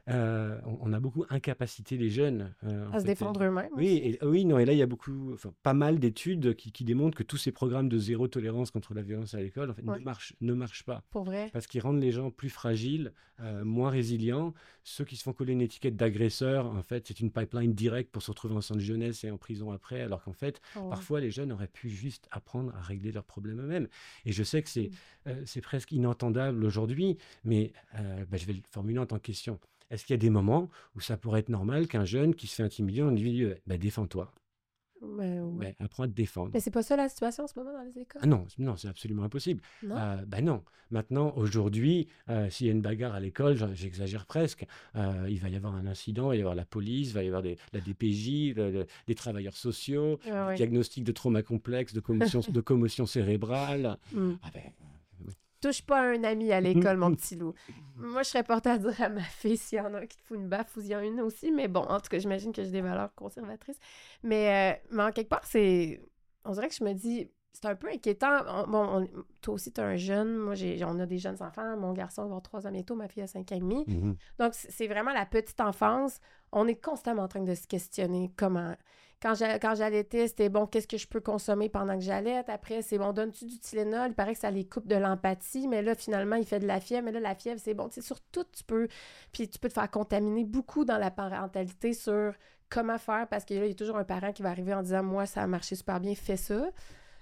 euh, on, on a beaucoup incapacité les jeunes. euh, en À se fait. défendre eux-mêmes Oui, aussi. et, oui, non, et là, il y a beaucoup, enfin, pas mal d'études qui, qui démontrent que tous ces programmes de zéro tolérance contre la violence à l'école, en fait, ne Ouais, marchent, ne marchent pas. pour vrai. Parce qu'ils rendent les gens plus fragiles, euh, moins résilients. Ceux qui se font coller une étiquette d'agresseur, en fait, c'est une pipeline directe pour se retrouver en centre de jeunesse et en prison après, alors qu'en fait, Oh, ouais. parfois, les jeunes auraient pu juste apprendre à régler leurs problèmes eux-mêmes. Et je sais que c'est Mm. euh, c'est presque inentendable aujourd'hui, mais euh, bah, je vais le formuler en tant que question. Est-ce qu'il y a des moments où ça pourrait être normal qu'un jeune qui se fait intimider, on lui dit bah, défends-toi, Mais ouais. bah, apprends à te défendre. Mais c'est pas ça la situation en ce moment dans les écoles? Ah non, non, c'est absolument impossible. Non? Euh, bah non. Maintenant, aujourd'hui, euh, s'il y a une bagarre à l'école, j'en- j'exagère presque, euh, il va y avoir un incident, il va y avoir la police, il va y avoir des, la D P J, le- le- des travailleurs sociaux, Ouais, des ouais. diagnostics de trauma complexe, de commotion, de commotion cérébrale. Mm. Ah ben, oui. Touche pas à un ami à l'école, mon petit loup. Moi, je serais portée à dire à ma fille s'il y en a un qui te fout une baffe ou s'il y en a une aussi, mais bon, en tout cas, j'imagine que j'ai des valeurs conservatrices. Mais, euh, mais en quelque part, c'est... On dirait que je me dis, c'est un peu inquiétant. On- bon, on- toi aussi, tu es un jeune. Moi, j'ai, on a des jeunes enfants. Mon garçon va avoir trois ans bientôt, ma fille a cinq ans et demi. Mhm. Donc, c- c'est vraiment la petite enfance. On est constamment en train de se questionner comment... Quand j'a- quand j'allaitais, c'était bon, qu'est-ce que je peux consommer pendant que j'allaite? Après, c'est bon, donnes-tu du Tylenol? Il paraît que ça les coupe de l'empathie, mais là, finalement, il fait de la fièvre. Mais là, la fièvre, c'est bon. Tu sais, sur tout, tu peux... Puis tu peux te faire contaminer beaucoup dans la parentalité sur comment faire, parce que là, il y a toujours un parent qui va arriver en disant « Moi, ça a marché super bien, fais ça. Euh, »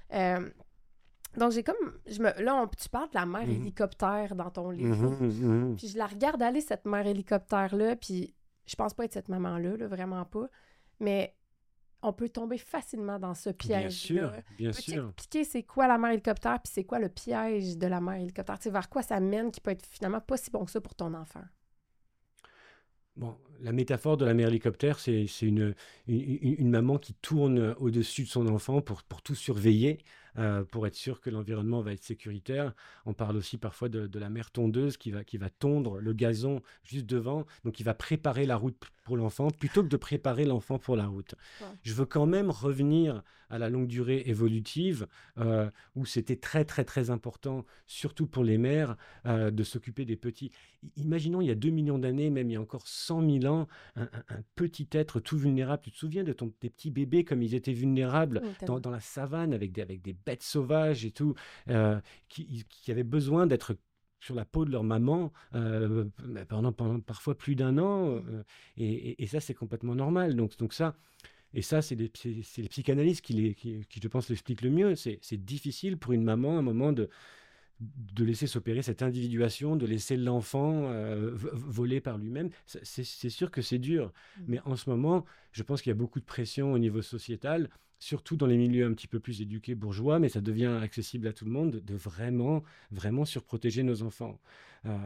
Donc, j'ai comme... Je me, là, on- tu parles de la mère Mhm. hélicoptère dans ton livre. Mhm, mhm. Puis je la regarde aller, cette mère hélicoptère-là, puis je pense pas être cette maman-là, là, vraiment pas. Mais on peut tomber facilement dans ce Bien sûr, piège-là. bien Peux-tu sûr. expliquer c'est quoi la mère hélicoptère, puis c'est quoi le piège de la mère hélicoptère? Tu sais, vers quoi ça mène qui peut être finalement pas si bon que ça pour ton enfant? Bon, la métaphore de la mère hélicoptère, c'est c'est une, une, une- une maman qui tourne au-dessus de son enfant pour, pour tout surveiller, euh, pour être sûr que l'environnement va être sécuritaire. On parle aussi parfois de, de la mère tondeuse qui va, qui va tondre le gazon juste devant, donc qui va préparer la route pour l'enfant plutôt que de préparer l'enfant pour la route. Ouais. Je veux quand même revenir à la longue durée évolutive, euh, où c'était très très très important, surtout pour les mères, euh, de s'occuper des petits. I- Imaginons il y a deux millions d'années, même il y a encore cent mille ans, un, un- un petit être tout vulnérable. Tu te souviens de ton, tes petits bébés comme ils étaient vulnérables Oui, dans, tellement. dans la savane avec des, avec des bêtes sauvages et tout, euh, qui, qui avaient besoin d'être sur la peau de leur maman euh, pendant, pendant parfois plus d'un an. euh, et, et- et ça, c'est complètement normal. Donc, donc ça, et ça, c'est les, c'est- c'est les psychanalystes qui, les- qui, qui, je pense, l'expliquent le mieux. C'est c'est difficile pour une maman, à un moment, de, de laisser s'opérer cette individuation, de laisser l'enfant euh, v- voler par lui-même. C'est c'est- c'est sûr que c'est dur. Mm. Mais en ce moment, je pense qu'il y a beaucoup de pression au niveau sociétal, surtout dans les milieux un petit peu plus éduqués bourgeois, mais ça devient accessible à tout le monde, de, de vraiment, vraiment surprotéger nos enfants. Euh,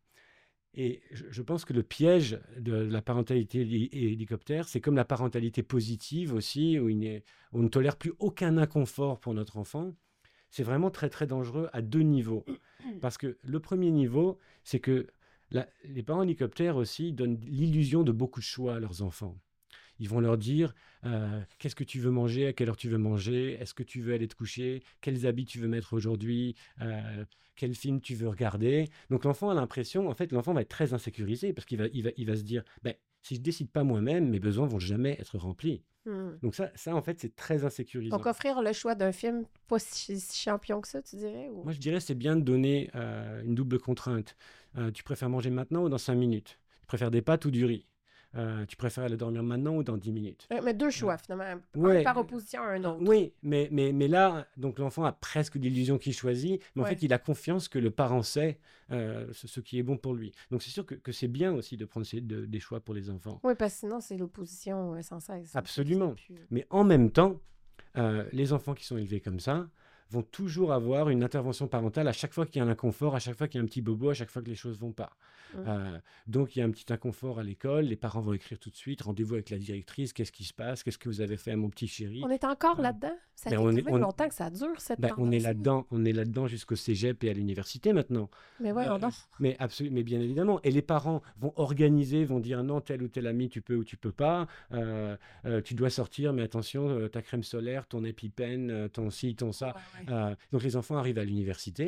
et je, je pense que le piège de la parentalité héli- hélicoptère, c'est comme la parentalité positive aussi, où, il n'est- où on ne tolère plus aucun inconfort pour notre enfant. C'est vraiment très très dangereux à deux niveaux. Parce que le premier niveau, c'est que la- les parents hélicoptères aussi donnent l'illusion de beaucoup de choix à leurs enfants. Ils vont leur dire euh, qu'est-ce que tu veux manger, à quelle heure tu veux manger, est-ce que tu veux aller te coucher, quels habits tu veux mettre aujourd'hui, euh, quel film tu veux regarder. Donc l'enfant a l'impression, en fait, l'enfant va être très insécurisé parce qu'il va, il va, il va se dire ben, si je décide pas moi-même, mes besoins vont jamais être remplis. Mm. Donc ça, ça en fait, c'est très insécurisant. Donc, offrir le choix d'un film pas si, si champion que ça, tu dirais? Ou... Moi, je dirais c'est bien de donner euh, une double contrainte. Euh, tu préfères manger maintenant ou dans cinq minutes? Tu préfères des pâtes ou du riz? Euh, tu préfères aller dormir maintenant ou dans dix minutes? Euh, Mais deux choix, finalement. Un Ouais. par opposition à un autre. Oui, mais, mais, mais là, donc l'enfant a presque l'illusion qu'il choisit, mais en Ouais. fait, il a confiance que le parent sait euh, ce, ce qui est bon pour lui. Donc c'est sûr que, que c'est bien aussi de prendre ces- de- des choix pour les enfants. Oui, parce que sinon, c'est l'opposition euh, sans cesse. Absolument. C'est plus- Mais en même temps, euh, les enfants qui sont élevés comme ça vont toujours avoir une intervention parentale à chaque fois qu'il y a un inconfort, à chaque fois qu'il y a un petit bobo, à chaque fois que les choses vont pas. Mm. Euh, donc il y a un petit inconfort à l'école, les parents vont écrire tout de suite, rendez-vous avec la directrice, qu'est-ce qui se passe, qu'est-ce que vous avez fait à mon petit chéri. On est encore Euh, là-dedans? Ça ben, fait on quand est- même on- longtemps que ça dure, cette Ben, on est tendance-là. là-dedans, on est là-dedans jusqu'au cégep et à l'université maintenant. Mais voyons Euh, donc. Mais absolument, mais bien évidemment. Et les parents vont organiser, vont dire non, tel ou tel ami, tu peux ou tu peux pas. Euh, euh, tu dois sortir, mais attention, euh, ta crème solaire, ton épipène, euh, ton ci, ton ça. Ouais, ouais. Euh, donc les enfants arrivent à l'université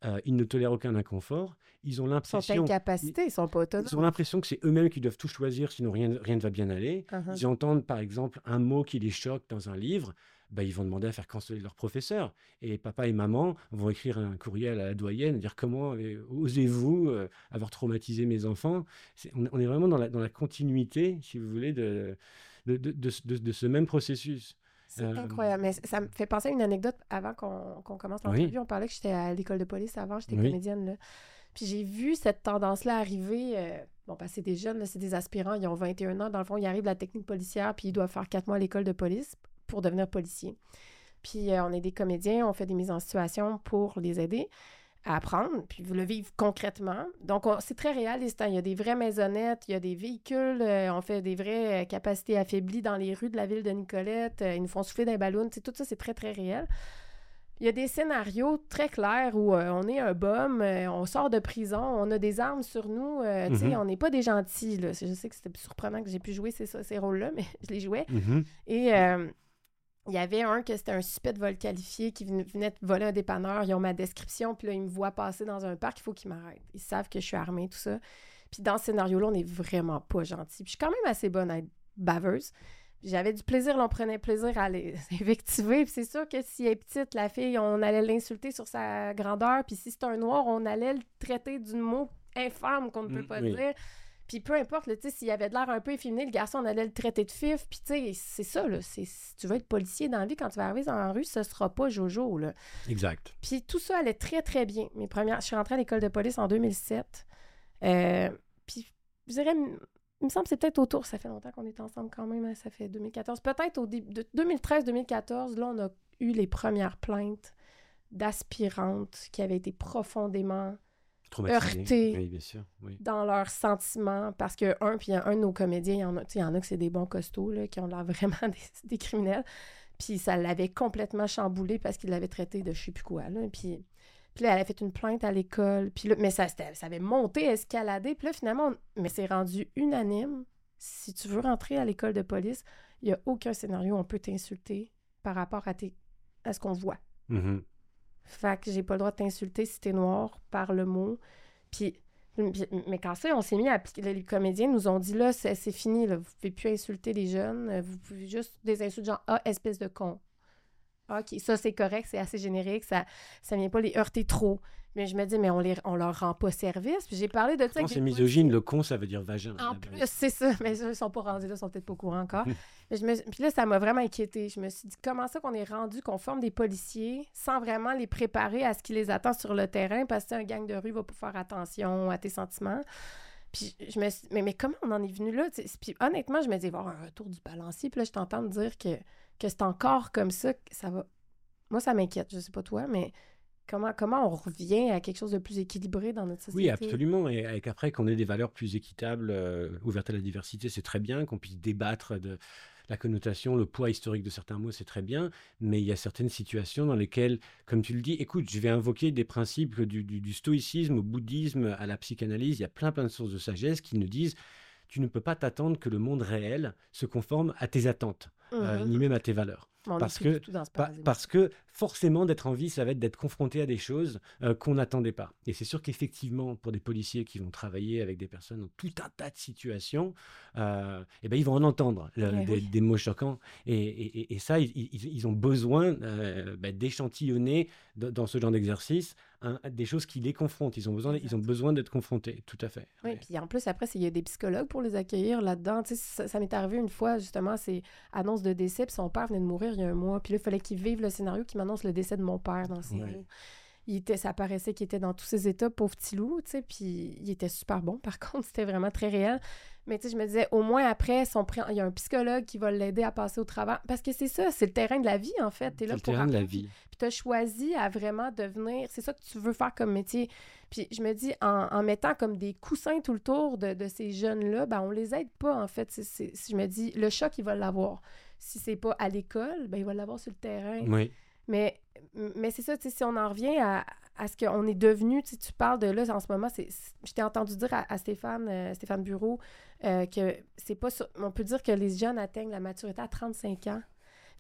euh, ils ne tolèrent aucun inconfort, ils ont l'impression... Ils sont incapacités, ils ne sont pas autonomes. Ils ont l'impression que c'est eux-mêmes qui doivent tout choisir, sinon rien, rien ne va bien aller. Uh-huh. Ils entendent, par exemple, un mot qui les choque dans un livre, ben, ils vont demander à faire canceller leur professeur. Et papa et maman vont écrire un courriel à la doyenne, dire comment euh, osez-vous euh, avoir traumatisé mes enfants. C'est, on, on est vraiment dans la, dans la continuité, si vous voulez, de, de, de, de, de, de ce même processus. C'est Euh, incroyable. Mais ça me fait penser à une anecdote avant qu'on, qu'on commence l'entrevue. Oui. On parlait que j'étais à l'école de police avant, j'étais Oui. comédienne, là. Puis j'ai vu cette tendance-là arriver. Euh, bon, parce que c'est des jeunes, là, c'est des aspirants, ils ont vingt et un ans. Dans le fond, ils arrivent de la technique policière, puis ils doivent faire quatre mois à l'école de police pour devenir policier. Puis euh, on est des comédiens, on fait des mises en situation pour les aider à apprendre, puis le vivre concrètement. Donc, on, c'est très réaliste. Hein? Il y a des vraies maisonnettes, il y a des véhicules, euh, on fait des vraies euh, capacités affaiblies dans les rues de la ville de Nicolette. Euh, ils nous font souffler d'un ballon. Tu sais, tout ça, c'est très, très réel. Il y a des scénarios très clairs où euh, on est un bum, euh, on sort de prison, on a des armes sur nous. Euh, mm-hmm. Tu sais, on n'est pas des gentils. Là. Je sais que c'était surprenant que j'ai pu jouer ces, ces rôles-là, mais je les jouais. Mm-hmm. Et... Euh, il y avait un que c'était un suspect de vol qualifié qui venait de voler un dépanneur. Ils ont ma description, puis là, ils me voient passer dans un parc, il faut qu'ils m'arrêtent. Ils savent que je suis armée, tout ça. Puis dans ce scénario-là, on n'est vraiment pas gentils. Puis je suis quand même assez bonne à être baveuse. Puis j'avais du plaisir, là, on prenait plaisir à les invectiver. Puis c'est sûr que si elle est petite, la fille, on allait l'insulter sur sa grandeur. Puis si c'est un noir, on allait le traiter d'un mot infâme qu'on ne peut pas oui. dire. Puis peu importe, tu sais, s'il avait de l'air un peu efféminé, le garçon, on allait le traiter de fif. Puis tu sais, c'est ça, là. C'est, si tu veux être policier dans la vie, quand tu vas arriver dans la rue, ce sera pas Jojo, là. Exact. Puis tout ça allait très, très bien. Mes premières... Je suis rentrée à l'école de police en deux mille sept. Euh, puis je dirais, il me semble que c'est peut-être autour, ça fait longtemps qu'on est ensemble quand même, hein, ça fait deux mille quatorze. Peut-être au début de deux mille treize deux mille quatorze, là, on a eu les premières plaintes d'aspirantes qui avaient été profondément... heurtés oui, bien sûr, oui. dans leurs sentiments, parce que un, puis un de nos comédiens, il y en a, il y en a que c'est des bons costauds, là, qui ont l'air vraiment des, des criminels, puis ça l'avait complètement chamboulé parce qu'il l'avait traité de je sais plus quoi, là, puis, puis là, elle a fait une plainte à l'école, puis là, mais ça, ça avait monté, escaladé, puis là, finalement, on, mais c'est rendu unanime, si tu veux rentrer à l'école de police, il n'y a aucun scénario où on peut t'insulter par rapport à, tes, à ce qu'on voit. Mm-hmm. Fait que j'ai pas le droit de t'insulter si t'es noir par le mot. Puis, mais quand ça, on s'est mis à appliquer. Les comédiens nous ont dit là, c'est, c'est fini, là, vous pouvez plus insulter les jeunes. Vous pouvez juste des insultes genre ah, espèce de con. OK, ça c'est correct, c'est assez générique, ça ça vient pas les heurter trop. Mais je me dis, mais on, les, on leur rend pas service. Puis j'ai parlé de ça. Quand c'est misogyne, le con, ça veut dire vagin. En plus, c'est ça. Mais eux, ils sont pas rendus là, ils sont peut-être pas au courant encore. mais je me, puis là, ça m'a vraiment inquiétée. Je me suis dit, comment ça qu'on est rendu, qu'on forme des policiers sans vraiment les préparer à ce qui les attend sur le terrain, parce que un gang de rue va pas faire attention à tes sentiments. Puis je me suis dit, mais, mais comment on en est venu là? T'sais? Puis honnêtement, je me dis, il va y avoir un retour du balancier. Puis là, je t'entends me dire que, que c'est encore comme ça, que ça va... Moi, ça m'inquiète. Je sais pas toi, mais... Comment, comment on revient à quelque chose de plus équilibré dans notre société? Oui, absolument. Et avec après, qu'on ait des valeurs plus équitables, euh, ouvertes à la diversité, c'est très bien. Qu'on puisse débattre de la connotation, le poids historique de certains mots, c'est très bien. Mais il y a certaines situations dans lesquelles, comme tu le dis, écoute, je vais invoquer des principes du, du, du stoïcisme au bouddhisme, à la psychanalyse. Il y a plein, plein de sources de sagesse qui nous disent tu ne peux pas t'attendre que le monde réel se conforme à tes attentes, mmh. euh, ni même à tes valeurs. On parce que, pa- parce que forcément, d'être en vie, ça va être d'être confronté à des choses euh, qu'on n'attendait pas. Et c'est sûr qu'effectivement, pour des policiers qui vont travailler avec des personnes dans tout un tas de situations, euh, eh ben, ils vont en entendre euh, ouais, des, oui. des mots choquants. Et, et, et ça, ils, ils, ils ont besoin euh, ben, d'échantillonner de, dans ce genre d'exercice hein, des choses qui les confrontent. Ils ont besoin, ils ont besoin d'être confrontés, tout à fait. Oui, ouais. Puis en plus, après, il y a des psychologues pour les accueillir là-dedans. Tu sais, ça, ça m'est arrivé une fois, justement, c'est annonce de décès, puis son père venait de mourir il y a un mois. Puis là, il fallait qu'il vive le scénario qui m'annonce le décès de mon père dans ses ouais. mots. Il était, ça paraissait qu'il était dans tous ses états, pauvre petit loup, tu sais, puis il était super bon, par contre, c'était vraiment très réel. Mais tu sais, je me disais, au moins après, son pré... il y a un psychologue qui va l'aider à passer au travail. Parce que c'est ça, c'est le terrain de la vie, en fait. T'es là c'est pour le terrain apprendre. de la vie. Puis tu as choisi à vraiment devenir... C'est ça que tu veux faire comme métier. Puis je me dis, en, en mettant comme des coussins tout le tour de, de ces jeunes-là, ben on les aide pas, en fait. C'est, c'est, je me dis, le choc, il va l'avoir. Si c'est pas à l'école, ben il va l'avoir sur le terrain. Oui. Mais, mais c'est ça, tu sais, si on en revient à, à ce qu'on est devenu, tu sais, tu parles de là, en ce moment, c'est, c'est, je t'ai entendu dire à, à Stéphane, euh, Stéphane Bureau, euh, que c'est pas sur, on peut dire que les jeunes atteignent la maturité à trente-cinq ans.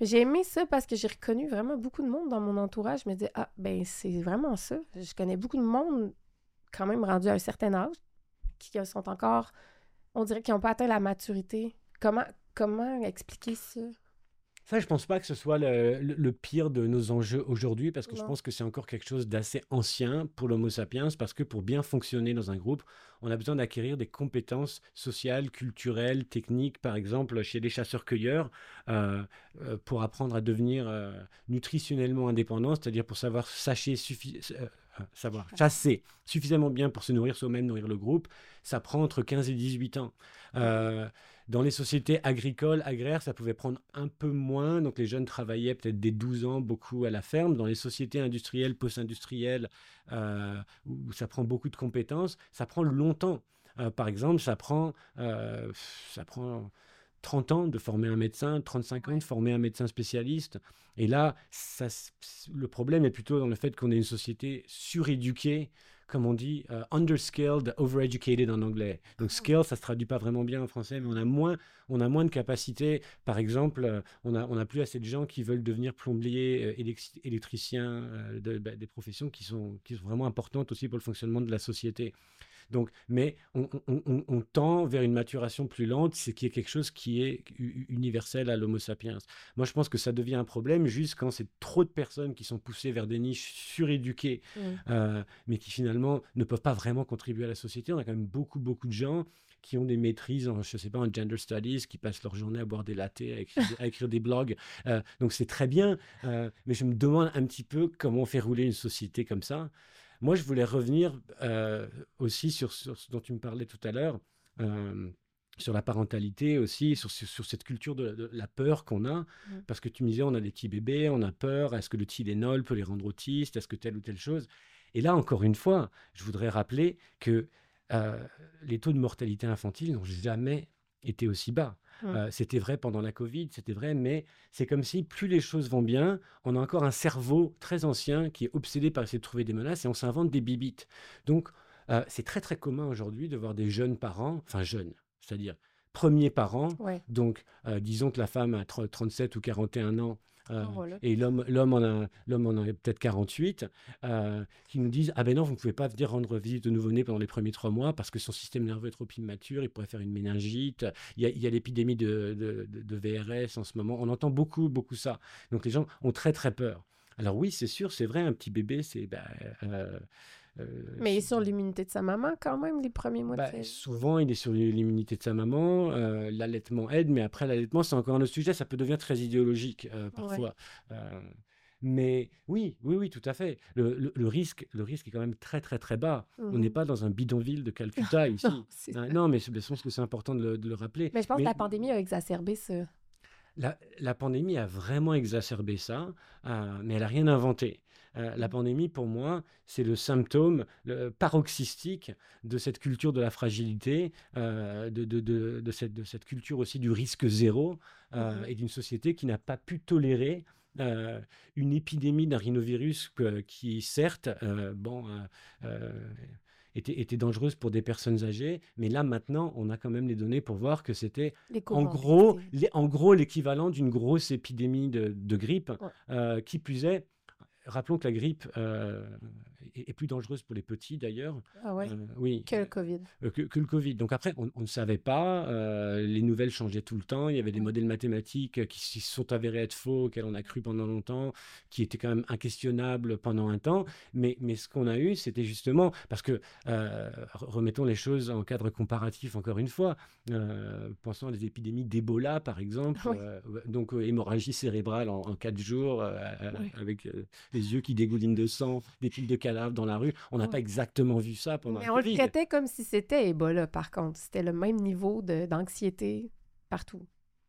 J'ai aimé ça parce que j'ai reconnu vraiment beaucoup de monde dans mon entourage. Je me disais, ah, ben c'est vraiment ça. Je connais beaucoup de monde, quand même rendu à un certain âge, qui sont encore, on dirait qu'ils n'ont pas atteint la maturité. Comment, comment expliquer ça? Ça, je pense pas que ce soit le, le- le pire de nos enjeux aujourd'hui, parce que je Non. pense que c'est encore quelque chose d'assez ancien pour l'Homo sapiens, parce que pour bien fonctionner dans un groupe, on a besoin d'acquérir des compétences sociales, culturelles, techniques, par exemple chez les chasseurs-cueilleurs, euh, euh, pour apprendre à devenir euh, nutritionnellement indépendant, c'est-à-dire pour savoir sacher suffi- euh, euh, savoir chasser suffisamment bien pour se nourrir soi-même, nourrir le groupe, ça prend entre quinze et dix-huit ans. Euh, Dans les sociétés agricoles, agraires, ça pouvait prendre un peu moins. Donc, les jeunes travaillaient peut-être dès douze ans, beaucoup à la ferme. Dans les sociétés industrielles, post-industrielles, euh, où ça prend beaucoup de compétences, ça prend longtemps. Euh, par exemple, ça prend, euh, ça prend trente ans de former un médecin, trente-cinq ans Ouais. de former un médecin spécialiste. Et là, ça, le problème est plutôt dans le fait qu'on est une société suréduquée, comme on dit, uh, underskilled, overeducated en anglais. Donc skill, ça se traduit pas vraiment bien en français, mais on a moins, on a moins de capacité. Par exemple, euh, on a, on a plus assez de gens qui veulent devenir plombiers, euh, élec- électriciens, euh, de- bah, des professions qui sont, qui sont vraiment importantes aussi pour le fonctionnement de la société. Donc, mais on, on- on- on tend vers une maturation plus lente, ce qui est quelque chose qui est u- universel à l'Homo sapiens. Moi, je pense que ça devient un problème juste quand c'est trop de personnes qui sont poussées vers des niches suréduquées, Mm. euh, mais qui finalement ne peuvent pas vraiment contribuer à la société. On a quand même beaucoup, beaucoup de gens qui ont des maîtrises en, je sais pas, en gender studies, qui passent leur journée à boire des lattés, à écrire, à écrire des blogs. Euh, donc, c'est très bien, euh, mais je me demande un petit peu comment on fait rouler une société comme ça. Moi, je voulais revenir euh, aussi sur, sur ce dont tu me parlais tout à l'heure, euh, sur la parentalité aussi, sur, sur, sur cette culture de, de la peur qu'on a. Mm. Parce que tu me disais, on a des petits bébés, on a peur. Est-ce que le Tylenol peut les rendre autistes? Est-ce que telle ou telle chose? Et là, encore une fois, je voudrais rappeler que euh, les taux de mortalité infantile n'ont jamais été aussi bas. Mm. Euh, c'était vrai pendant la Covid, c'était vrai, mais c'est comme si plus les choses vont bien, on a encore un cerveau très ancien qui est obsédé par essayer de trouver des menaces et on s'invente des bibites. Donc, euh, c'est très très commun aujourd'hui de voir des jeunes parents, enfin jeunes, c'est-à-dire premiers parents, Ouais. donc euh, disons que la femme a tr- trente-sept ou quarante et un ans. euh, Oh, voilà. et l'homme, l'homme en a, l'homme en a peut-être quarante-huit, euh, qui nous disent ah ben non, vous ne pouvez pas venir rendre visite au nouveau-né pendant les premiers trois mois parce que son système nerveux est trop immature, il pourrait faire une méningite. Il y a, il y a l'épidémie de, de, de, de V R S en ce moment. On entend beaucoup, beaucoup ça. Donc les gens ont très, très peur. Alors oui, c'est sûr, c'est vrai, un petit bébé, c'est... Bah, euh, euh, Mais il est c'est- sur l'immunité de sa maman quand même, les premiers mois de bah, sa vie. souvent, il est sur l'immunité de sa maman. Euh, l'allaitement aide, mais après, l'allaitement, c'est encore un autre sujet. Ça peut devenir très idéologique euh, Ouais. parfois. Euh, mais oui, oui, oui, tout à fait. Le, le- le risque, le risque est quand même très, très, très bas. On n'est Mhm. pas dans un bidonville de Calcutta ici. Non, c'est Hein, ça. non, mais je pense que c'est important de le, de le rappeler. Mais je pense que Mais la pandémie a exacerbé ça. la, la pandémie a vraiment exacerbé ça, euh, mais elle n'a rien inventé. Euh, la Mm. pandémie, pour moi, c'est le symptôme le paroxystique de cette culture de la fragilité, euh, de, de, de, de cette, de cette culture aussi du risque zéro, euh, Mhm. et d'une société qui n'a pas pu tolérer euh, une épidémie d'un rhinovirus que- qui, certes, euh, bon, euh, euh, était, était dangereuse pour des personnes âgées, mais là, maintenant, on a quand même les données pour voir que c'était Les en gros, comorbidités. les- en gros, l'équivalent d'une grosse épidémie de, de grippe. Ouais. Euh, qui plus est, rappelons que la grippe euh, est, est plus dangereuse pour les petits d'ailleurs. Ah ouais. Euh, oui, Que le COVID. euh, que, que le Covid. Donc après, on, on ne savait pas. Euh, les nouvelles changeaient tout le temps. Il y avait des Ouais. modèles mathématiques qui se sont avérés être faux, auxquels on a cru pendant longtemps, qui étaient quand même inquestionnables pendant un temps. Mais, mais ce qu'on a eu, c'était justement parce que, euh, re- remettons les choses en cadre comparatif encore une fois. Euh, pensons à des épidémies d'Ebola, par exemple. Oui. Euh, donc, euh, hémorragie cérébrale en, en quatre jours, euh, euh, Oui. avec euh, les yeux qui dégoulinent de sang, des piles de cadavres dans la rue. On n'a Ouais. pas exactement vu ça pendant Mais le on le Covid. traitait comme si c'était Ebola, par contre. C'était le même niveau de- d'anxiété partout.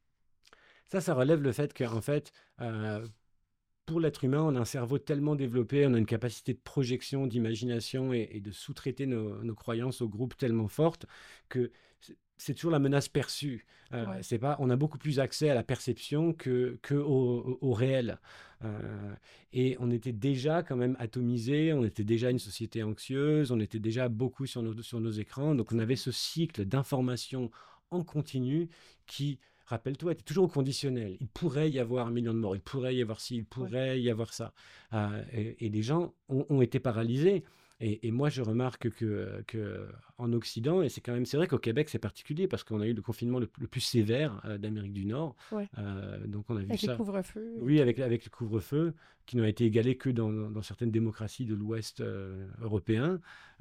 Ça, ça relève le fait qu'en fait, euh, pour l'être humain, on a un cerveau tellement développé, on a une capacité de projection, d'imagination et, et de sous-traiter nos, nos croyances au groupe tellement forte que c'est c'est toujours la menace perçue. Euh, Ouais. c'est pas, on a beaucoup plus accès à la perception que, que au, au- au réel. Euh, et on était déjà quand même atomisé, on était déjà une société anxieuse, on était déjà beaucoup sur nos, sur nos écrans. Donc on avait ce cycle d'information en continu qui rappelle-toi, tu es toujours au conditionnel. Il pourrait y avoir un million de morts, il pourrait y avoir ci, il pourrait ouais. y avoir ça. Euh, et, et les gens ont, ont été paralysés. Et, et moi, je remarque que, que en Occident, et c'est quand même, c'est vrai qu'au Québec, c'est particulier parce qu'on a eu le confinement le, le plus sévère euh, d'Amérique du Nord. Ouais. Euh, donc, on a vu avec ça. Avec le couvre-feu. Oui, avec, avec le couvre-feu, qui n'a été égalé que dans, dans certaines démocraties de l'Ouest euh, européen.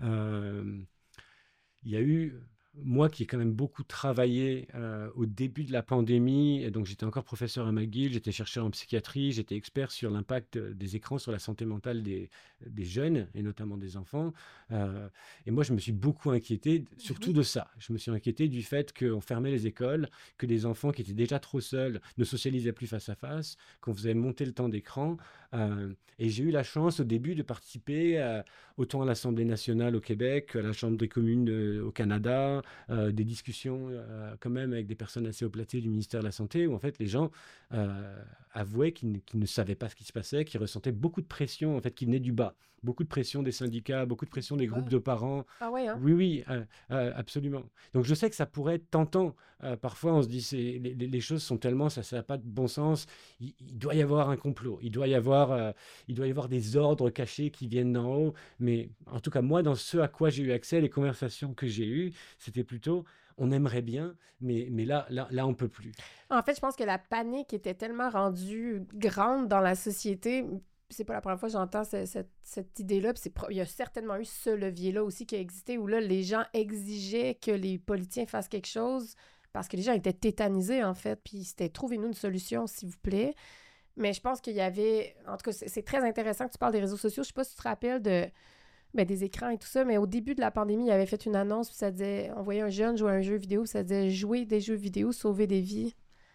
Euh, il y a eu... Moi qui ai quand même beaucoup travaillé euh, au début de la pandémie, et donc j'étais encore professeur à McGill, j'étais chercheur en psychiatrie, j'étais expert sur l'impact des écrans sur la santé mentale des, des jeunes, et notamment des enfants. Euh, et moi, je me suis beaucoup inquiété, surtout de ça. Je me suis inquiété du fait qu'on fermait les écoles, que les enfants qui étaient déjà trop seuls ne socialisaient plus face à face, qu'on faisait monter le temps d'écran. Euh, et j'ai eu la chance au début de participer à, autant à l'Assemblée nationale au Québec, à la Chambre des communes de, au Canada, Euh, des discussions euh, quand même avec des personnes assez haut placées du ministère de la Santé, où en fait les gens euh, avouaient qu'ils ne, qu'ils ne savaient pas ce qui se passait, qu'ils ressentaient beaucoup de pression en fait qui venait du bas, beaucoup de pression des syndicats, beaucoup de pression des groupes de parents. Ah ouais, hein? Oui, oui, euh, euh, absolument. Donc je sais que ça pourrait être tentant. Euh, parfois on se dit c'est, les, les choses sont tellement, ça n'a pas de bon sens, il, il doit y avoir un complot, il doit y avoir, euh, il doit y avoir des ordres cachés qui viennent d'en haut, mais en tout cas moi dans ce à quoi j'ai eu accès, les conversations que j'ai eues, c'était plutôt, on aimerait bien, mais, mais là, là, là, on ne peut plus. En fait, je pense que la panique était tellement rendue grande dans la société. C'est pas la première fois que j'entends ce, cette, cette idée-là. Puis c'est pro... Il y a certainement eu ce levier-là aussi qui a existé, où là, les gens exigeaient que les politiciens fassent quelque chose parce que les gens étaient tétanisés, en fait. Puis c'était « trouvez-nous une solution, s'il vous plaît ». Mais je pense qu'il y avait... En tout cas, c'est, c'est très intéressant que tu parles des réseaux sociaux. Je sais pas si tu te rappelles de... Ben, des écrans et tout ça, mais au début de la pandémie, il avait fait une annonce, puis ça disait, on voyait un jeune jouer à un jeu vidéo, puis ça disait « Jouer des jeux vidéo, sauver des vies ».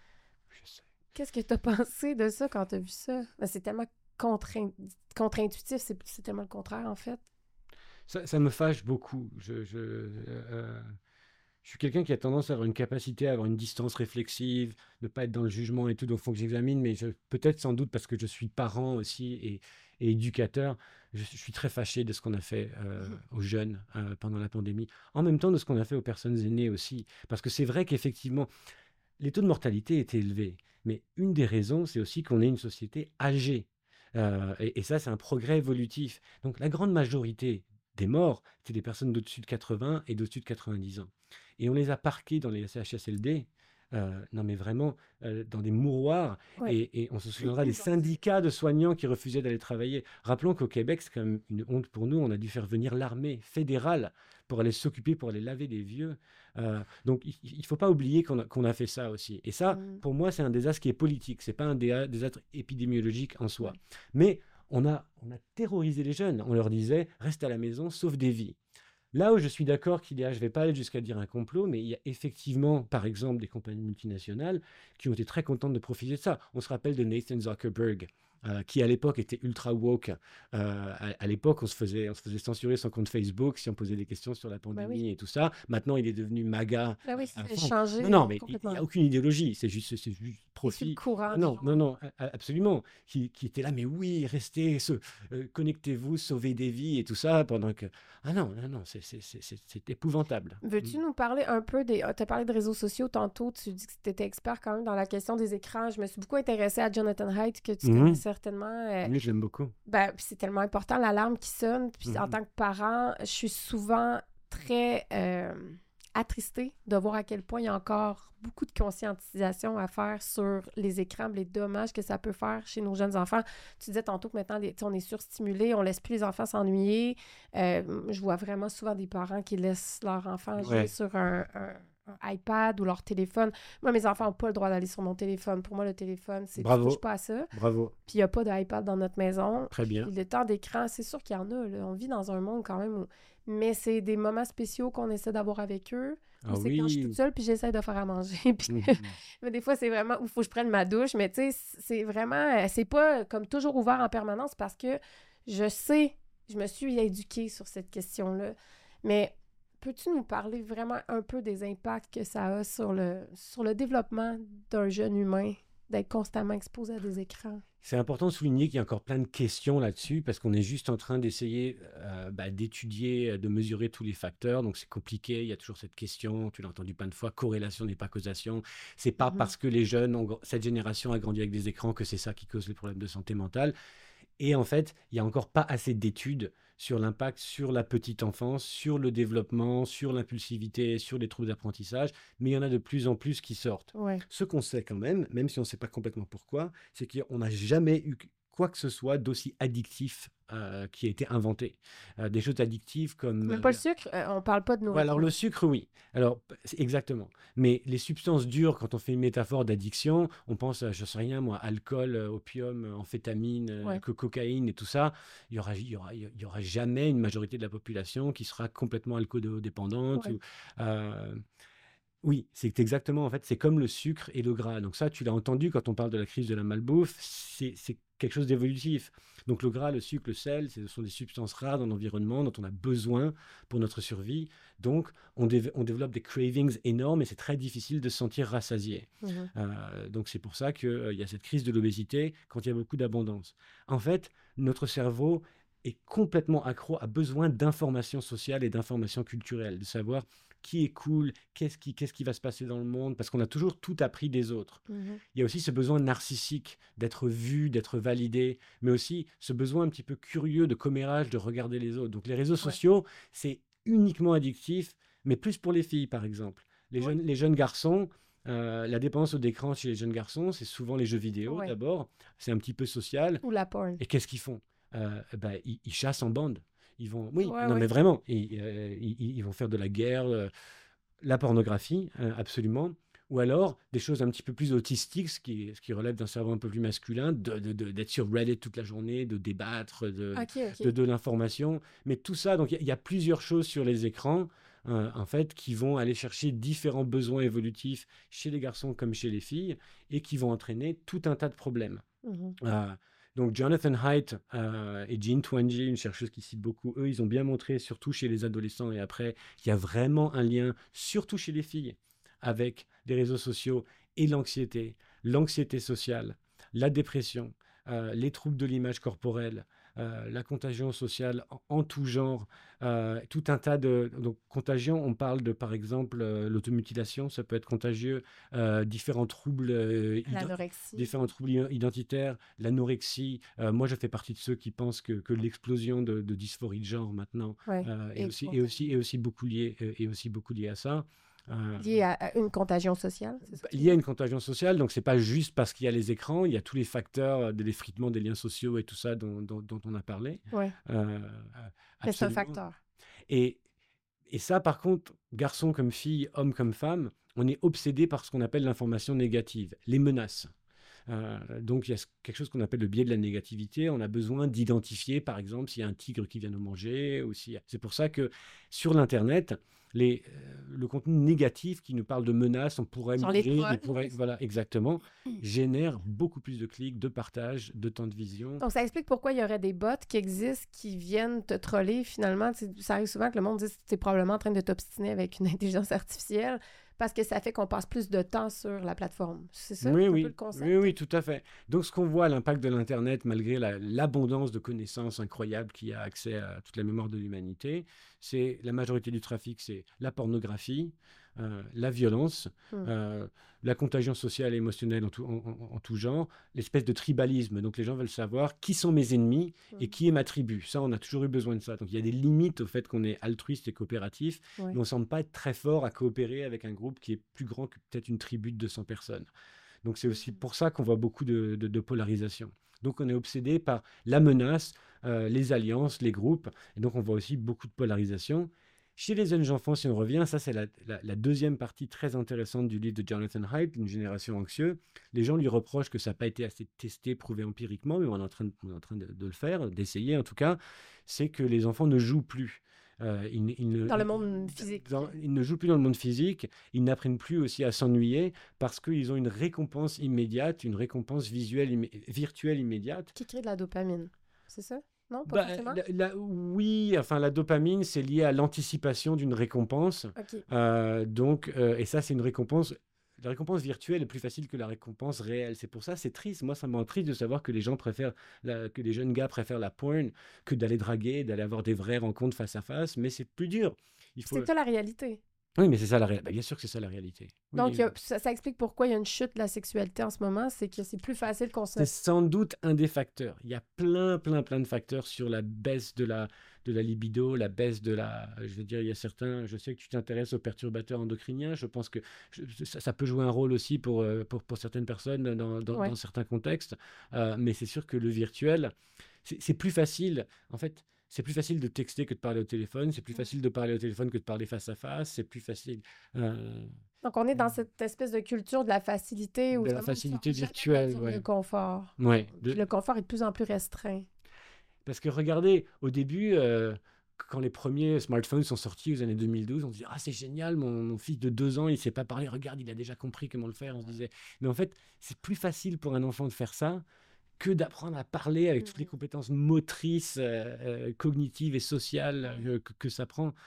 Je sais. Qu'est-ce que tu as pensé de ça quand tu as vu ça? Ben, c'est tellement contre-in... contre-intuitif, c'est, c'est tellement le contraire, en fait. Ça, ça me fâche beaucoup. Je, je, euh, je suis quelqu'un qui a tendance à avoir une capacité à avoir une distance réflexive, de ne pas être dans le jugement et tout, donc il faut que j'examine, mais je, peut-être sans doute parce que je suis parent aussi et, et éducateur, je, je suis très fâché de ce qu'on a fait euh, aux jeunes euh, pendant la pandémie, en même temps de ce qu'on a fait aux personnes aînées aussi, parce que c'est vrai qu'effectivement, les taux de mortalité étaient élevés, mais une des raisons, c'est aussi qu'on est une société âgée, euh, et, et ça, c'est un progrès évolutif. Donc la grande majorité des morts, c'est des personnes d'au-dessus de quatre-vingts et d'au-dessus de quatre-vingt-dix ans. Et on les a parqués dans les C H S L D, euh, non mais vraiment, euh, dans des mouroirs, Ouais. et, et on se souviendra des syndicats de soignants qui refusaient d'aller travailler. Rappelons qu'au Québec, c'est quand même une honte pour nous, on a dû faire venir l'armée fédérale pour aller s'occuper, pour aller laver des vieux. Euh, donc il ne faut pas oublier qu'on a, qu'on a fait ça aussi. Et ça, Mm. pour moi, c'est un désastre qui est politique, c'est pas un dé- désastre épidémiologique en soi. Ouais. Mais on a, on a terrorisé les jeunes, on leur disait « reste à la maison, sauve des vies ». Là où je suis d'accord qu'il y a, je ne vais pas aller jusqu'à dire un complot, mais il y a effectivement, par exemple, des compagnies multinationales qui ont été très contentes de profiter de ça. On se rappelle de Nathan Zuckerberg, euh, qui à l'époque était ultra woke. Euh, à, à l'époque, on se faisait, on se faisait censurer son compte Facebook si on posait des questions sur la pandémie Ben oui. et tout ça. Maintenant, il est devenu MAGA. Ben oui, à c'est fond. changé. Non, non, mais il complètement. n'y a aucune idéologie, c'est juste, c'est juste C'est sur profit. le courant. Ah non, non, non, a- a- absolument. Qui, qui était là, mais oui, restez, se- euh, connectez-vous, sauvez des vies et tout ça, pendant que... Ah non, non, non, c'est, c'est, c'est, c'est- c'est épouvantable. Veux-tu Mm. nous parler un peu des... Tu as parlé de réseaux sociaux tantôt, tu dis que tu étais expert quand même dans la question des écrans. Je me suis beaucoup intéressée à Jonathan Haidt, que tu Mhm. connais certainement. euh, Oui, je l'aime beaucoup. Ben, puis c'est tellement important, l'alarme qui sonne. Puis en Mhm. tant que parent, je suis souvent très euh, attristée de voir à quel point il y a encore beaucoup de conscientisation à faire sur les écrans, les dommages que ça peut faire chez nos jeunes enfants. Tu disais tantôt que maintenant, les, tu sais, on est surstimulé, on laisse plus les enfants s'ennuyer. Euh, je vois vraiment souvent des parents qui laissent leurs enfants jouer Ouais. sur un, un- un iPad ou leur téléphone. Moi, mes enfants n'ont pas le droit d'aller sur mon téléphone. Pour moi, le téléphone, c'est tu Bravo. touches pas à ça. Bravo, Puis il n'y a pas d'iPad dans notre maison. très bien. Puis le temps d'écran, c'est sûr qu'il y en a. Là. On vit dans un monde quand même où... Mais c'est des moments spéciaux qu'on essaie d'avoir avec eux. Ah Ou c'est quand je suis oui. toute seule puis j'essaie de faire à manger. Puis Mhm. mais des fois, c'est vraiment où il faut que je prenne ma douche. Mais tu sais, c'est vraiment... euh, C'est pas comme toujours ouvert en permanence parce que je sais, je me suis éduquée sur cette question-là. Mais peux-tu nous parler vraiment un peu des impacts que ça a sur le, sur le développement d'un jeune humain d'être constamment exposé à des écrans? C'est important de souligner qu'il y a encore plein de questions là-dessus parce qu'on est juste en train d'essayer euh, bah, d'étudier, de mesurer tous les facteurs. Donc, c'est compliqué. Il y a toujours cette question, tu l'as entendu plein de fois, corrélation n'est pas causation. C'est pas Mhm. parce que les jeunes, ont, cette génération a grandi avec des écrans que c'est ça qui cause les problèmes de santé mentale. Et en fait, il n'y a encore pas assez d'études sur l'impact sur la petite enfance, sur le développement, sur l'impulsivité, sur les troubles d'apprentissage, mais il y en a de plus en plus qui sortent. Ouais. Ce qu'on sait quand même, même si on ne sait pas complètement pourquoi, c'est qu'on n'a jamais eu quoi que ce soit d'aussi addictif euh, qui a été inventé. Euh, des choses addictives comme... Même euh, pas le sucre, euh, on parle pas de Ouais, nourriture. alors le sucre, oui. Alors, p- c'est exactement. Mais les substances dures, quand on fait une métaphore d'addiction, on pense à, je sais rien, moi, alcool, euh, opium, euh, amphétamine, euh, Ouais. que cocaïne et tout ça. Il y aura, il y aura, il y aura jamais une majorité de la population qui sera complètement alcoolodépendante. Ouais. Ou, euh, oui, c'est exactement, en fait, c'est comme le sucre et le gras. Donc ça, tu l'as entendu quand on parle de la crise de la malbouffe, c'est c'est quelque chose d'évolutif. Donc le gras, le sucre, le sel, ce sont des substances rares dans l'environnement dont on a besoin pour notre survie. Donc on, dév- on développe des cravings énormes et c'est très difficile de se sentir rassasié. Mhm. Euh, donc c'est pour ça qu'il y a cette crise de l'obésité quand il y a beaucoup d'abondance. En fait, notre cerveau est complètement accro, a besoin d'informations sociales et d'informations culturelles, de savoir qui est cool, qu'est-ce qui, qu'est-ce qui va se passer dans le monde, parce qu'on a toujours tout appris des autres. Mhm. Il y a aussi ce besoin narcissique d'être vu, d'être validé, mais aussi ce besoin un petit peu curieux de commérage, de regarder les autres. Donc les réseaux Ouais. sociaux, c'est uniquement addictif, mais plus pour les filles, par exemple. Les, Ouais. jeunes, les jeunes garçons, euh, la dépendance au écran chez les jeunes garçons, c'est souvent les jeux vidéo Ouais. d'abord, c'est un petit peu social. Ou la porn. Et qu'est-ce qu'ils font? Euh, ben, ils, ils chassent en bande. Ils vont, oui, Ouais, non ouais. mais vraiment, ils, euh, ils, ils vont faire de la guerre, euh, la pornographie, euh, absolument. Ou alors des choses un petit peu plus autistiques, ce qui, ce qui relève d'un cerveau un peu plus masculin, de, de- de- d'être sur Reddit toute la journée, de débattre de, Ok, ok. de, de l'information. Mais tout ça, donc il y, a- il y a plusieurs choses sur les écrans, euh, en fait, qui vont aller chercher différents besoins évolutifs chez les garçons comme chez les filles, et qui vont entraîner tout un tas de problèmes. Mhm. Euh, donc Jonathan Haidt euh, et Jean Twenge, une chercheuse qui cite beaucoup, eux, ils ont bien montré, surtout chez les adolescents et après, qu'il y a vraiment un lien, surtout chez les filles, avec les réseaux sociaux et l'anxiété, l'anxiété sociale, la dépression, euh, les troubles de l'image corporelle, euh, la contagion sociale en, en tout genre, euh, tout un tas de... Donc contagion, on parle de, par exemple, euh, l'automutilation, ça peut être contagieux, euh, différents troubles euh, ident- L'anorexie. différents troubles i- identitaires, l'anorexie. Euh, moi, je fais partie de ceux qui pensent que, que l'explosion de, de dysphorie de genre maintenant Ouais. euh, est, Et aussi, est, contagieux. aussi, est, aussi beaucoup lié, euh, est aussi beaucoup lié à ça. Euh, Lié à, à une contagion sociale, c'est ça? il y a une contagion sociale, donc c'est pas juste parce qu'il y a les écrans, il y a tous les facteurs de l'effritement des liens sociaux et tout ça dont, dont- dont on a parlé. Ouais. Euh, Mais c'est un absolument. facteur. Et, et ça, par contre, garçon comme fille, homme comme femme, on est obsédé par ce qu'on appelle l'information négative, les menaces. Euh, donc il y a ce- quelque chose qu'on appelle le biais de la négativité. On a besoin d'identifier, par exemple, s'il y a un tigre qui vient nous manger. Ou s'il y a- C'est pour ça que sur l'Internet, les, euh, le contenu négatif qui nous parle de menaces, on pourrait Sur les manger, trolls. il pourrait- voilà, exactement, génère beaucoup plus de clics, de partages, de temps de vision. Donc, ça explique pourquoi il y aurait des bots qui existent, qui viennent te troller finalement. Tu sais, ça arrive souvent que le monde dise que tu es probablement en train de t'obstiner avec une intelligence artificielle parce que ça fait qu'on passe plus de temps sur la plateforme. C'est ça Oui, un oui, peu le concept? oui, oui, tout à fait. Donc, ce qu'on voit, l'impact de l'Internet, malgré la- l'abondance de connaissances incroyables qui a accès à toute la mémoire de l'humanité, c'est la majorité du trafic, c'est la pornographie, euh, la violence, Hmm. euh, la contagion sociale et émotionnelle en tout, en, en- en tout genre, l'espèce de tribalisme. Donc, les gens veulent savoir qui sont mes ennemis et Hmm. qui est ma tribu. Ça, on a toujours eu besoin de ça. Donc, il y a des limites au fait qu'on est altruiste et coopératif, Ouais. mais on ne semble pas être très fort à coopérer avec un groupe qui est plus grand que peut-être une tribu de deux cents personnes. Donc c'est aussi pour ça qu'on voit beaucoup de, de- de polarisation. Donc on est obsédé par la menace, euh, les alliances, les groupes, et donc on voit aussi beaucoup de polarisation. Chez les jeunes enfants, si on revient, ça c'est la, la- la deuxième partie très intéressante du livre de Jonathan Haidt, Une génération anxieuse. Les gens lui reprochent que ça n'a pas été assez testé, prouvé empiriquement, mais on est en train de, on est en train de- de le faire, d'essayer en tout cas, c'est que les enfants ne jouent plus. Euh, ils, ils ne, Dans le monde physique. dans- ils ne jouent plus dans le monde physique, ils n'apprennent plus aussi à s'ennuyer parce qu'ils ont une récompense immédiate, une récompense visuelle, immé- virtuelle immédiate. Qui crée de la dopamine. C'est ça? Non, pas Bah, forcément? la- la- oui, enfin la dopamine, c'est lié à l'anticipation d'une récompense. OK. Euh, donc, euh, et ça, c'est une récompense la récompense virtuelle est plus facile que la récompense réelle. C'est pour ça, c'est triste. Moi, ça me rend triste de savoir que les gens préfèrent, la- que les jeunes gars préfèrent la porn que d'aller draguer, d'aller avoir des vraies rencontres face à face. Mais c'est plus dur. Il faut. C'est ça la réalité. Oui, mais c'est ça la réalité. Bien sûr que c'est ça la réalité. Oui, Donc, il y a- oui. ça, ça explique pourquoi il y a une chute de la sexualité en ce moment, c'est que c'est plus facile qu'on se... C'est sans doute un des facteurs. Il y a plein, plein, plein de facteurs sur la baisse de la, de la libido, la baisse de la... Je veux dire, il y a certains... Je sais que tu t'intéresses aux perturbateurs endocriniens. Je pense que je- ça, ça peut jouer un rôle aussi pour, euh, pour, pour certaines personnes dans, dans, Ouais. dans certains contextes. Euh, mais c'est sûr que le virtuel, c'est c'est plus facile. En fait, c'est plus facile de texter que de parler au téléphone. C'est plus Ouais. facile de parler au téléphone que de parler face à face. C'est plus facile. euh, Donc, on est dans cette espèce de culture de la facilité où de la finalement, on facilité sort jamais virtuelle, de la zone ouais. de confort. Ouais, de- Puis le confort est de plus en plus restreint. Parce que regardez, au début, euh, quand les premiers smartphones sont sortis aux années deux mille douze, on se disait ah c'est génial, mon, mon fils de deux ans, il sait pas parler, regarde, il a déjà compris comment le faire. On se disait, mais en fait, c'est plus facile pour un enfant de faire ça que d'apprendre à parler avec toutes les Mhm. compétences motrices, euh, euh, cognitives et sociales euh, que, que ça prend.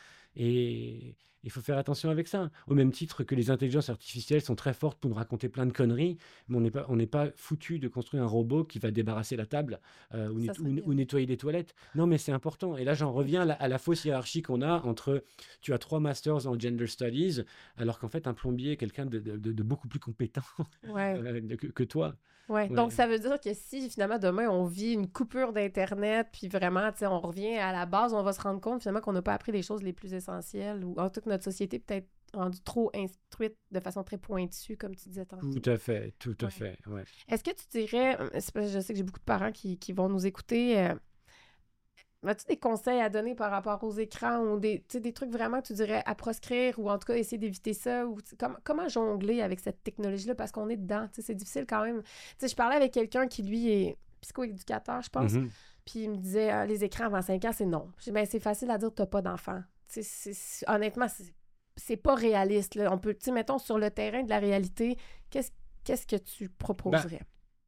Et il faut faire attention avec ça. Au même titre que les intelligences artificielles sont très fortes pour nous raconter plein de conneries, mais on n'est pas, on n'est pas foutu de construire un robot qui va débarrasser la table euh, ou, Ça net- serait ou- bien. ou nettoyer les toilettes. Non, mais c'est important. Et là, j'en reviens à la, à la fausse hiérarchie qu'on a entre tu as trois masters en gender studies, alors qu'en fait, un plombier est quelqu'un de, de- de- de beaucoup plus compétent Ouais. euh, que, que toi. Ouais. Ouais. Donc, ça veut dire que si finalement demain on vit une coupure d'Internet, puis vraiment, tu sais, on revient à la base, on va se rendre compte finalement qu'on n'a pas appris les choses les plus essentielles, ou en tout cas notre société peut-être rendue trop instruite de façon très pointue, comme tu disais tantôt. Tout à fait, tout à Ouais. fait. Ouais. Est-ce que tu dirais, euh, c'est parce que je sais que j'ai beaucoup de parents qui, qui vont nous écouter, euh, as-tu des conseils à donner par rapport aux écrans ou des, tu sais, des trucs vraiment que tu dirais à proscrire ou en tout cas essayer d'éviter ça? Ou, tu sais, comme- comment jongler avec cette technologie-là parce qu'on est dedans? Tu sais, c'est difficile quand même. Tu sais, je parlais avec quelqu'un qui, lui, est psychoéducateur, je pense, Mhm. puis il me disait ah, les écrans avant cinq ans, c'est non. Je dis, ben, c'est facile à dire, t'as pas d'enfant. Tu sais, c'est- c'est- honnêtement, c'est, c'est pas réaliste, là. On peut, tu sais, mettons, sur le terrain de la réalité, qu'est-ce, qu'est-ce que tu proposerais?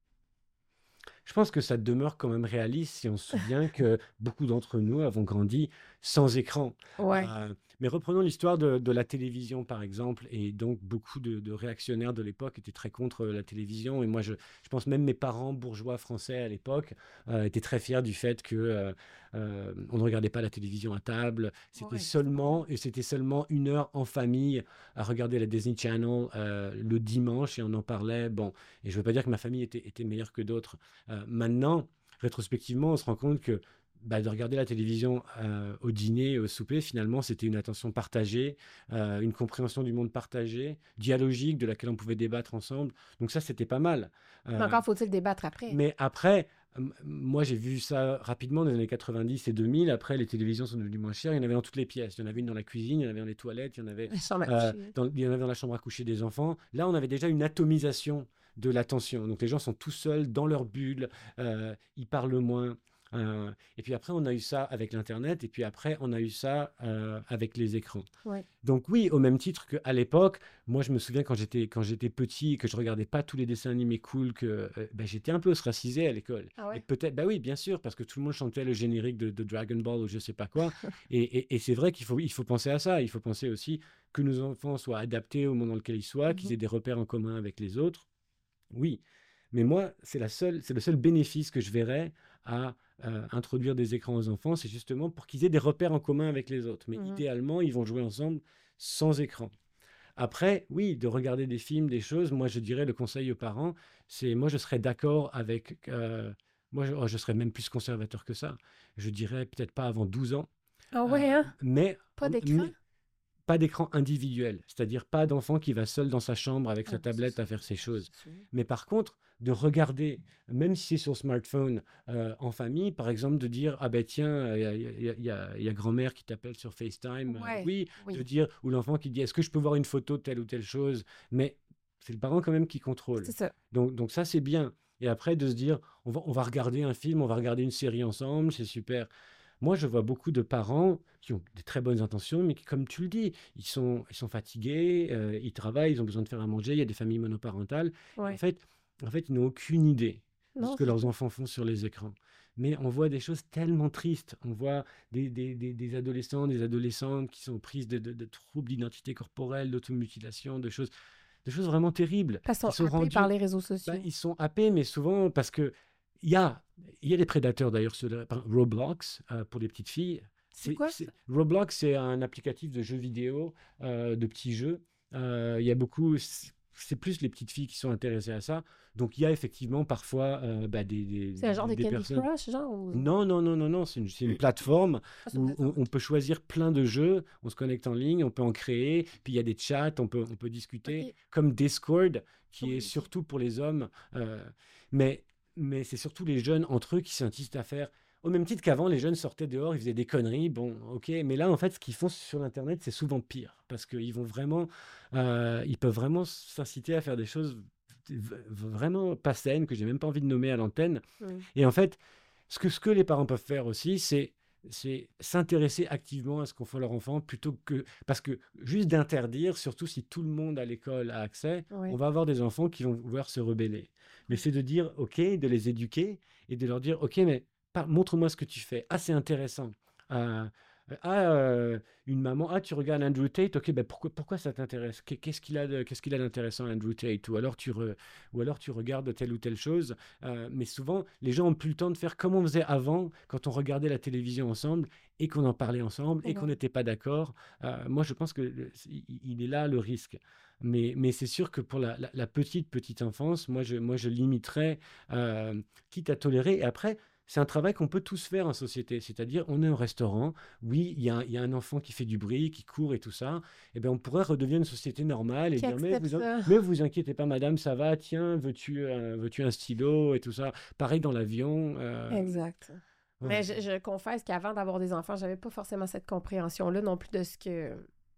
Je pense que ça demeure quand même réaliste si on se souvient que beaucoup d'entre nous avons grandi sans écran. Ouais. Euh, mais reprenons l'histoire de, de la télévision, par exemple, et donc beaucoup de, de réactionnaires de l'époque étaient très contre la télévision. Et moi, je, je pense même mes parents bourgeois français à l'époque euh, étaient très fiers du fait que euh, euh, on ne regardait pas la télévision à table. C'était Ouais. seulement et c'était seulement une heure en famille à regarder la Disney Channel euh, le dimanche et on en parlait. Bon, et je veux pas dire que ma famille était, était meilleure que d'autres. Euh, maintenant, rétrospectivement, on se rend compte que bah, de regarder la télévision euh, au dîner, au souper, finalement, c'était une attention partagée, euh, une compréhension du monde partagé, dialogique, de laquelle on pouvait débattre ensemble. Donc ça, c'était pas mal. Mais Euh, encore faut-il débattre après. mais après, euh, moi, j'ai vu ça rapidement dans les années quatre-vingt-dix et deux mille. Après, les télévisions sont devenues moins chères. Il y en avait dans toutes les pièces. Il y en avait une dans la cuisine, il y en avait dans les toilettes, il y en avait, La chambre à euh, coucher. dans, il y en avait dans la chambre à coucher des enfants. Là, on avait déjà une atomisation de l'attention. Donc, les gens sont tout seuls dans leur bulle, euh, ils parlent moins. Euh, et puis après, on a eu ça avec l'Internet, et puis après, on a eu ça euh, avec les écrans. Ouais. Donc oui, au même titre qu'à l'époque, moi je me souviens quand j'étais quand j'étais petit, que je regardais pas tous les dessins animés cool, que euh, ben, j'étais un peu ostracisé à l'école. Ah ouais? Et peut-être, bah oui, bien sûr, parce que tout le monde chantait le générique de, de Dragon Ball ou je sais pas quoi. et et, et c'est vrai qu'il faut, il faut penser à ça. Il faut penser aussi que nos enfants soient adaptés au monde dans lequel ils soient, qu'ils Mhm. aient des repères en commun avec les autres. Oui, mais moi, c'est la seule, c'est le seul bénéfice que je verrais à euh, introduire des écrans aux enfants, c'est justement pour qu'ils aient des repères en commun avec les autres. Mais Mhm. idéalement, ils vont jouer ensemble sans écran. Après, oui, de regarder des films, des choses, moi je dirais le conseil aux parents, c'est moi je serais d'accord avec, euh, moi je, oh, je serais même plus conservateur que ça. Je dirais peut-être pas avant douze ans, Ah euh, ouais, hein? mais, Pas en- d'écran? mais pas d'écran individuel, c'est-à-dire pas d'enfant qui va seul dans sa chambre avec Ah, sa c'est tablette ça. à faire ses choses. C'est sûr. Mais par contre, de regarder, même si c'est sur smartphone, euh, en famille, par exemple, de dire, ah ben tiens, il y a, y a- y a- y a grand-mère qui t'appelle sur FaceTime, euh, Ouais, oui, oui. de dire, ou l'enfant qui dit, est-ce que je peux voir une photo de telle ou telle chose? Mais c'est le parent quand même qui contrôle. C'est ça. Donc, donc ça, c'est bien. Et après, de se dire, on va, on va regarder un film, on va regarder une série ensemble, c'est super. Moi, je vois beaucoup de parents qui ont des très bonnes intentions, mais qui, comme tu le dis, ils sont, ils sont fatigués, euh, ils travaillent, ils ont besoin de faire à manger, il y a des familles monoparentales. Et Ouais. En fait, en fait, ils n'ont aucune idée de Non, ce que c'est leurs ça. enfants font sur les écrans. Mais on voit des choses tellement tristes. On voit des, des, des, des adolescents, des adolescentes qui sont prises de, de, de troubles d'identité corporelle, d'automutilation, de choses. des choses vraiment terribles. Parce qu'ils Ils sont sont happés rendus, par les réseaux sociaux. ben, ils sont happés, mais souvent parce que il y a, il y a des prédateurs d'ailleurs sur le- par- Roblox euh, pour les petites filles. C'est quoi, ça? Roblox, c'est un applicatif de jeux vidéo, euh, de petits jeux. Euh, Il y a beaucoup, c'est c'est plus les petites filles qui sont intéressées à ça. Donc il y a effectivement parfois euh, bah, des, des, C'est un genre de des Candy personnes. Crush, genre? Ou... Non, non, non, non, non, c'est une, c'est une plateforme Ah, c'est une où plateforme. on, on peut choisir plein de jeux, on se connecte en ligne, on peut en créer, puis il y a des chats, on peut, on peut discuter, Ok. comme Discord, qui Oui, est ok. surtout pour les hommes, euh, mais, mais c'est surtout les jeunes entre eux qui s'insistent à faire. Au même titre qu'avant, les jeunes sortaient dehors, ils faisaient des conneries, bon, ok, mais là, en fait, ce qu'ils font sur l'Internet, c'est souvent pire, parce qu'ils vont vraiment, euh, ils peuvent vraiment s'inciter à faire des choses v- vraiment pas saines, que j'ai même pas envie de nommer à l'antenne, Oui. et en fait, ce que, ce que les parents peuvent faire aussi, c'est c'est s'intéresser activement à ce qu'ont fait leurs enfants plutôt que... Parce que juste d'interdire, surtout si tout le monde à l'école a accès, Oui. on va avoir des enfants qui vont vouloir se rebeller. Mais c'est de dire, OK, de les éduquer et de leur dire, OK, mais par- montre-moi ce que tu fais. Ah, c'est intéressant. Euh, ah, euh, une maman, ah, tu regardes Andrew Tate, ok, ben pourquoi, pourquoi ça t'intéresse? Qu'est- Qu'est-ce qu'il a de- qu'est-ce qu'il a d'intéressant, Andrew Tate? Ou alors tu, re- ou alors tu regardes telle ou telle chose. Euh, mais souvent, les gens n'ont plus le temps de faire comme on faisait avant, quand on regardait la télévision ensemble et qu'on en parlait ensemble et qu'on Ouais. n'était pas d'accord. Euh, moi, je pense que le- il il est là le risque. Mais, mais c'est sûr que pour la, la- la petite, petite enfance, moi, je, moi, je limiterais, euh, quitte à tolérer. Et après, c'est un travail qu'on peut tous faire en société. C'est-à-dire, on est au restaurant, oui, il y a, un- il y a un enfant qui fait du bruit, qui court et tout ça. Eh bien, on pourrait redevenir une société normale et Qui dire, mais accepte vous, in- ça. mais vous inquiétez pas, madame, ça va, tiens, veux-tu un, veux-tu un stylo et tout ça. Pareil dans l'avion. euh, Exact. ouais. Mais je, je confesse qu'avant d'avoir des enfants, j'avais pas forcément cette compréhension-là non plus de ce que...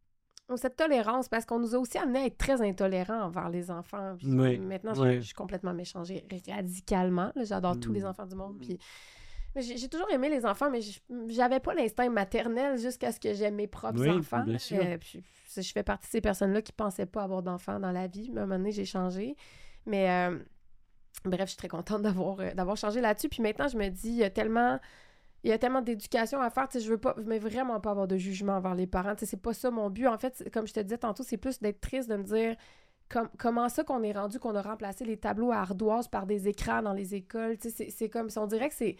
ou cette tolérance, parce qu'on nous a aussi amené à être très intolérants envers les enfants. Puis Ouais, maintenant, je, ouais. je suis complètement méchangée radicalement. Là, j'adore tous les Mm. enfants du monde. Puis... mais j'ai j'ai toujours aimé les enfants, mais je- j'avais pas l'instinct maternel jusqu'à ce que j'aime mes propres Oui, enfants. bien sûr. Euh, puis, je fais partie de ces personnes-là qui pensaient pas avoir d'enfants dans la vie. Mais à un moment donné, j'ai changé. Mais euh, bref, je suis très contente d'avoir euh, d'avoir changé là-dessus. Puis maintenant, je me dis, il y a tellement... il y a tellement d'éducation à faire, tu sais, je veux pas, mais vraiment pas avoir de jugement envers les parents, tu sais, c'est pas ça mon but. En fait, c'est- comme je te disais tantôt, c'est plus d'être triste de me dire com- comment ça qu'on est rendu, qu'on a remplacé les tableaux à ardoise par des écrans dans les écoles, tu sais, c'est- c'est comme si on dirait que c'est,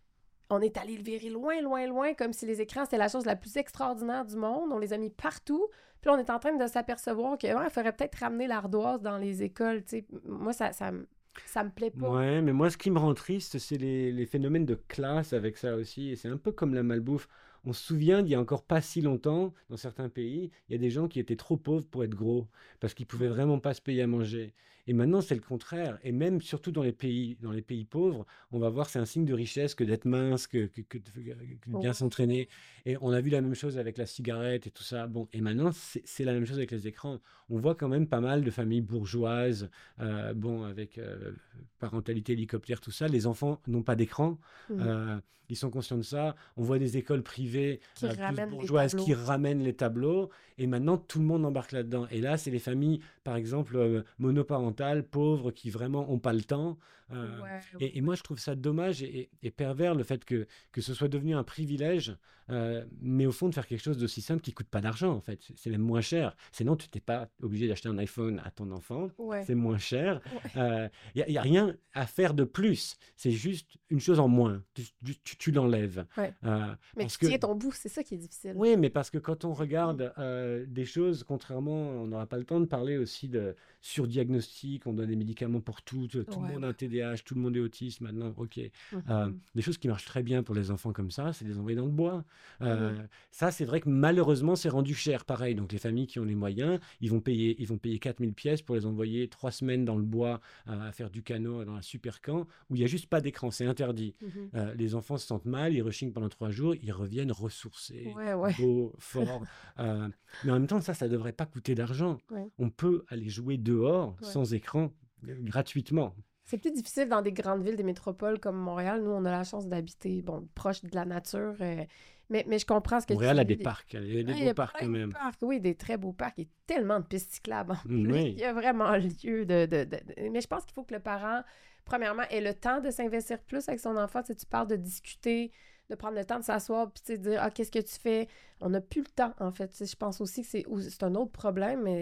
on est allé le virer loin, loin, loin, comme si les écrans, c'était la chose la plus extraordinaire du monde, on les a mis partout, puis là, on est en train de s'apercevoir que, ouais, il faudrait peut-être ramener l'ardoise dans les écoles, tu sais. Moi, ça, ça, me- ça me plaît pas. Ouais, mais moi, ce qui me rend triste, c'est les, les phénomènes de classe avec ça aussi. Et c'est un peu comme la malbouffe. On se souvient d'il y a encore pas si longtemps, dans certains pays, il y a des gens qui étaient trop pauvres pour être gros, parce qu'ils pouvaient vraiment pas se payer à manger. Et maintenant, c'est le contraire. Et même, surtout dans les pays, dans les pays pauvres, on va voir, c'est un signe de richesse que d'être mince, que, que, que de que de bien Ouais. s'entraîner. Et on a vu la même chose avec la cigarette et tout ça. Bon, et maintenant, c'est c'est la même chose avec les écrans. On voit quand même pas mal de familles bourgeoises, euh, bon, avec euh, parentalité hélicoptère, tout ça. Les enfants n'ont pas d'écran. Mhm. euh, ils sont conscients de ça. On voit des écoles privées Qui euh, plus ramènent les bourgeoises qui tableaux. ramènent les tableaux. Et maintenant, tout le monde embarque là-dedans. Et là, c'est les familles, par exemple, euh, monoparentales, pauvres, qui vraiment n'ont pas le temps. Euh, Ouais, et, et moi, je trouve ça dommage et, et- et pervers le fait que, que ce soit devenu un privilège, euh, mais au fond, de faire quelque chose d'aussi simple qui coûte pas d'argent, en fait. C'est c'est même moins cher. Sinon, tu t'es pas obligé d'acheter un iPhone à ton enfant. ouais. C'est moins cher. Ouais. Il n'y a, y a rien à faire de plus. C'est juste une chose en moins. Tu, tu- tu- tu l'enlèves. Ouais. Euh, Mais parce tu que... tiens ton bout, c'est ça qui est difficile. Oui, mais parce que quand on regarde euh, des choses, contrairement, on n'aura pas le temps de parler aussi de surdiagnostic, on donne des médicaments pour tout, tout le Ouais, monde a ouais. un T D A H, tout le monde est autiste maintenant, ok. Mhm. Euh, des choses qui marchent très bien pour les enfants comme ça, c'est de les envoyer dans le bois. Euh, Mhm. Ça, c'est vrai que malheureusement, c'est rendu cher, pareil. Donc les familles qui ont les moyens, ils vont payer, ils vont payer quatre mille pièces pour les envoyer trois semaines dans le bois euh, à faire du canot dans un super camp où il n'y a juste pas d'écran, c'est interdit. Mhm. Euh, les enfants se sentent mal, ils rechignent pendant trois jours, ils reviennent ressourcés, Ouais, ouais. beaux, forts. Euh, mais en même temps, ça, ça ne devrait pas coûter d'argent. Ouais. On peut aller jouer dehors, Ouais. sans écran, euh, gratuitement. C'est plus difficile dans des grandes villes, des métropoles comme Montréal. Nous, on a la chance d'habiter, bon, proche de la nature. euh, mais, mais je comprends ce que Montréal tu a dis. des parcs, il y a des Ouais, il y beaux a parcs plein quand de même. parcs, oui, des très beaux parcs et tellement de pistes cyclables en Mm, plus. oui. Il y a vraiment lieu de, de, de- de- Mais je pense qu'il faut que le parent, premièrement, ait le temps de s'investir plus avec son enfant. Tu sais, tu parles de discuter, de prendre le temps de s'asseoir puis tu sais, de dire « Ah, qu'est-ce que tu fais? » On n'a plus le temps, en fait. Tu sais, je pense aussi que c'est ou- c'est un autre problème, mais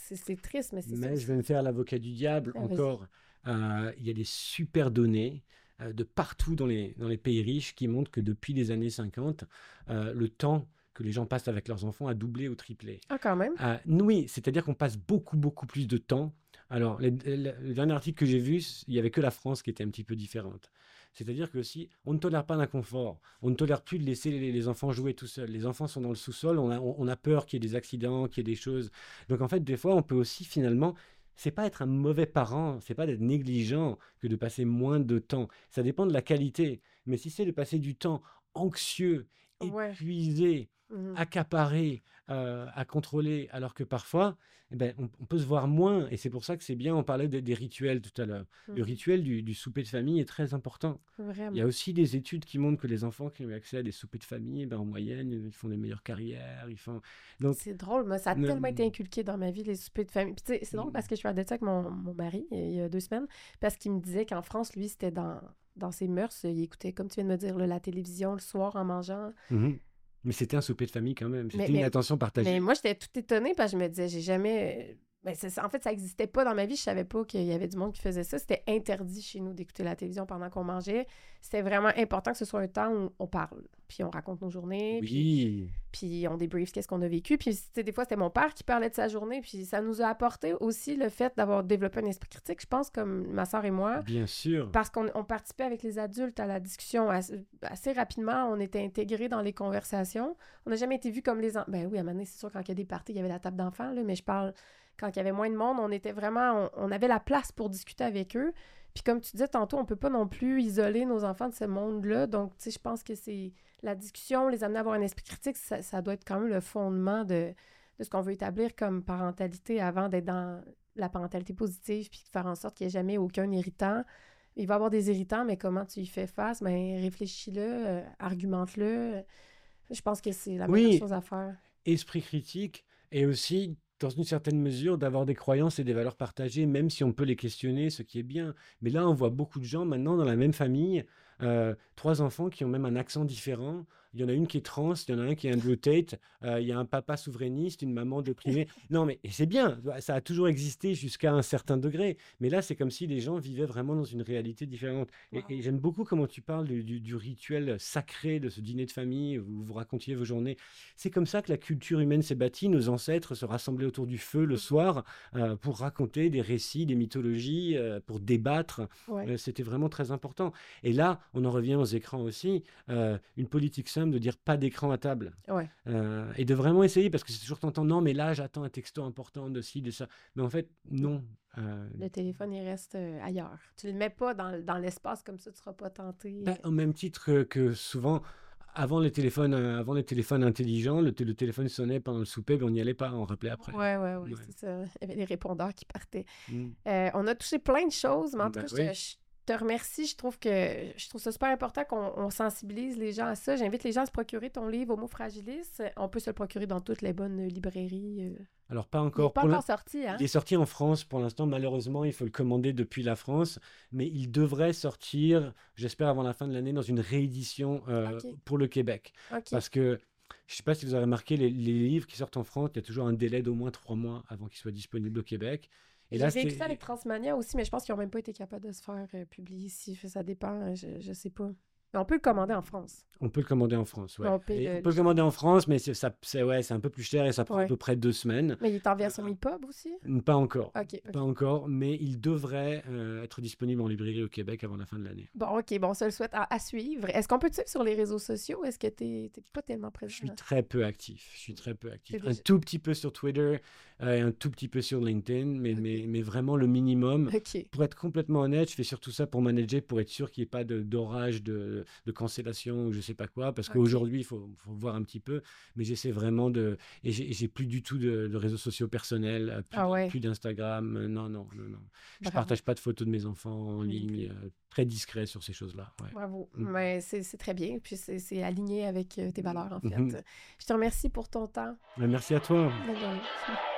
c'est, c'est triste, mais c'est Mais ça. je vais me faire l'avocat du diable Ah, vas-y. encore. Euh, il y a des super données euh, de partout dans les, dans les pays riches qui montrent que depuis les années cinquante, euh, le temps que les gens passent avec leurs enfants a doublé ou triplé. Ah, quand même. Euh, oui, c'est-à-dire qu'on passe beaucoup, beaucoup plus de temps. Alors, les- le, le dernier article que j'ai vu, il n'y avait que la France qui était un petit peu différente. C'est-à-dire que si on ne tolère pas l'inconfort, on ne tolère plus de laisser les, les enfants jouer tout seuls. Les enfants sont dans le sous-sol, on a, on, on a peur qu'il y ait des accidents, qu'il y ait des choses. Donc en fait, des fois, on peut aussi finalement, c'est pas être un mauvais parent, c'est pas d'être négligent que de passer moins de temps. Ça dépend de la qualité. Mais si c'est de passer du temps anxieux, Ouais. épuisé, Mhm. accaparé, euh, à contrôler, alors que parfois, eh ben, on, on peut se voir moins. Et c'est pour ça que c'est bien, on parlait des, des rituels tout à l'heure. Le Mhm. rituel du, du souper de famille est très important. Il y Vraiment. a aussi des études qui montrent que les enfants qui ont eu accès à des soupers de famille, ben, en moyenne, ils font des meilleures carrières. Ils font... Donc, C'est drôle, moi, ça a ne- tellement été inculqué dans ma vie, les soupers de famille. Puis, tu sais, c'est drôle parce que je suis de ça avec mon, mon mari il y a deux semaines, parce qu'il me disait qu'en France, lui, c'était dans, dans ses mœurs. Il écoutait, comme tu viens de me dire, là, la télévision le soir en mangeant. Mhm. Mais c'était un souper de famille quand même. Mais, C'était une mais, attention mais partagée. moi, j'étais toute étonnée parce que je me disais, j'ai jamais. Ben, c'est ça. En fait, ça n'existait pas dans ma vie. Je savais pas qu'il y avait du monde qui faisait ça. C'était interdit chez nous d'écouter la télévision pendant qu'on mangeait. C'était vraiment important que ce soit un temps où on parle. Puis on raconte nos journées. Puis, Oui, puis on débrief qu'est-ce qu'on a vécu. Puis tu sais, des fois, c'était mon père qui parlait de sa journée. Puis ça nous a apporté aussi le fait d'avoir développé un esprit critique, je pense, comme ma soeur et moi. bien sûr. Parce qu'on on participait avec les adultes à la discussion assez, assez rapidement. On était intégrés dans les conversations. On n'a jamais été vus comme les enfants. Ben oui, à un moment donné, c'est sûr, quand il y a des parties, il y avait la table d'enfants, là, mais je parle quand il y avait moins de monde, on était vraiment... On, on avait la place pour discuter avec eux. Puis comme tu disais tantôt, on peut pas non plus isoler nos enfants de ce monde-là. Donc, tu sais, je pense que c'est la discussion, les amener à avoir un esprit critique, ça, ça doit être quand même le fondement de, de ce qu'on veut établir comme parentalité avant d'être dans la parentalité positive puis de faire en sorte qu'il n'y ait jamais aucun irritant. Il va y avoir des irritants, mais comment tu y fais face? Ben, réfléchis-le, euh, argumente-le. Je pense que c'est la meilleure Oui, chose à faire. esprit critique et aussi, dans une certaine mesure, d'avoir des croyances et des valeurs partagées, même si on peut les questionner, ce qui est bien. Mais là, on voit beaucoup de gens maintenant dans la même famille, euh, trois enfants qui ont même un accent différent. Il y en a une qui est trans, il y en a un qui est Andrew Tate, euh, il y a un papa souverainiste, une maman déprimée. Non, mais et c'est bien, ça a toujours existé jusqu'à un certain degré. Mais là, c'est comme si les gens vivaient vraiment dans une réalité différente. Et, Wow. et j'aime beaucoup comment tu parles du, du- du rituel sacré de ce dîner de famille où vous racontiez vos journées. C'est comme ça que la culture humaine s'est bâtie. Nos ancêtres se rassemblaient autour du feu le soir euh, pour raconter des récits, des mythologies, euh, pour débattre. Ouais. Euh, c'était vraiment très important. Et là, on en revient aux écrans aussi. Euh, une politique simple de dire pas d'écran à table. Ouais. Euh, et de vraiment essayer, parce que c'est toujours tentant, non, mais là, j'attends un texto important de ci, de ça. Mais en fait, non. Euh, Le téléphone, il reste euh, ailleurs. Tu le mets pas dans, dans l'espace, comme ça, tu seras pas tenté. ben, au même titre que, que souvent, avant les téléphones, euh, avant les téléphones intelligents, le, t- le téléphone sonnait pendant le souper, ben on n'y allait pas, on rappelait après. Ouais, ouais, ouais, Ouais. c'est ça. Il y avait des répondeurs qui partaient. Mm. Euh, on a touché plein de choses, mais en tout Ben cas, je, oui. te, je te remercie. Je trouve que je trouve ça super important qu'on on sensibilise les gens à ça. J'invite les gens à se procurer ton livre Homo Fragilis. On peut se le procurer dans toutes les bonnes librairies. euh. Alors, pas Il n'est encore. pas Pour l'in- encore sorti, hein? Il est sorti en France pour l'instant. Malheureusement, il faut le commander depuis la France. Mais il devrait sortir, j'espère, avant la fin de l'année, dans une réédition euh, Ok. pour le Québec. OK. Parce que, je ne sais pas si vous avez remarqué, les, les livres qui sortent en France, il y a toujours un délai d'au moins trois mois avant qu'ils soient disponibles au Québec. Et J'ai là, vécu c'est- ça avec Transmania aussi, mais je pense qu'ils n'ont même pas été capables de se faire euh, publier ici. Ça dépend, euh, je, je sais pas. Mais on peut le commander en France. on peut le commander en France. Ouais. On peut Et le- on peut le commander en France, mais c'est, ça, c'est, ouais, c'est un peu plus cher et ça prend Ouais. à peu près deux semaines. Mais il est en version E-pub aussi? Pas encore. OK. ok. Pas encore, mais il devrait euh, être disponible en librairie au Québec avant la fin de l'année. Bon, OK, bon, on se le souhaite à, à suivre. Est-ce qu'on peut te suivre sur les réseaux sociaux? Est-ce que tu n'es pas tellement présent? Je suis très peu actif. Je suis très peu actif. C'est Un déjà- tout petit peu sur Twitter euh, et un tout petit peu sur LinkedIn, mais, Ok. mais, mais vraiment le minimum. OK. Pour être complètement honnête, je fais surtout ça pour manager, pour être sûr qu'il n'y ait pas de, d'orage, de, de cancellation ou je sais pas quoi, parce Ok. qu'aujourd'hui, il faut, faut voir un petit peu, mais j'essaie vraiment de... Et j'ai, j'ai plus du tout de, de réseaux sociaux personnels, euh, plus, Ah ouais. plus d'Instagram, euh, non, non, non, non. Je Bravo. partage pas de photos de mes enfants en Moi non ligne, euh, très discret sur ces choses-là. Ouais. Bravo. Mm. Mais c'est c'est très bien. Puis c'est c'est aligné avec euh, tes valeurs, en fait. Mhm. Je te remercie pour ton temps. Ouais, merci à toi. Bonne journée.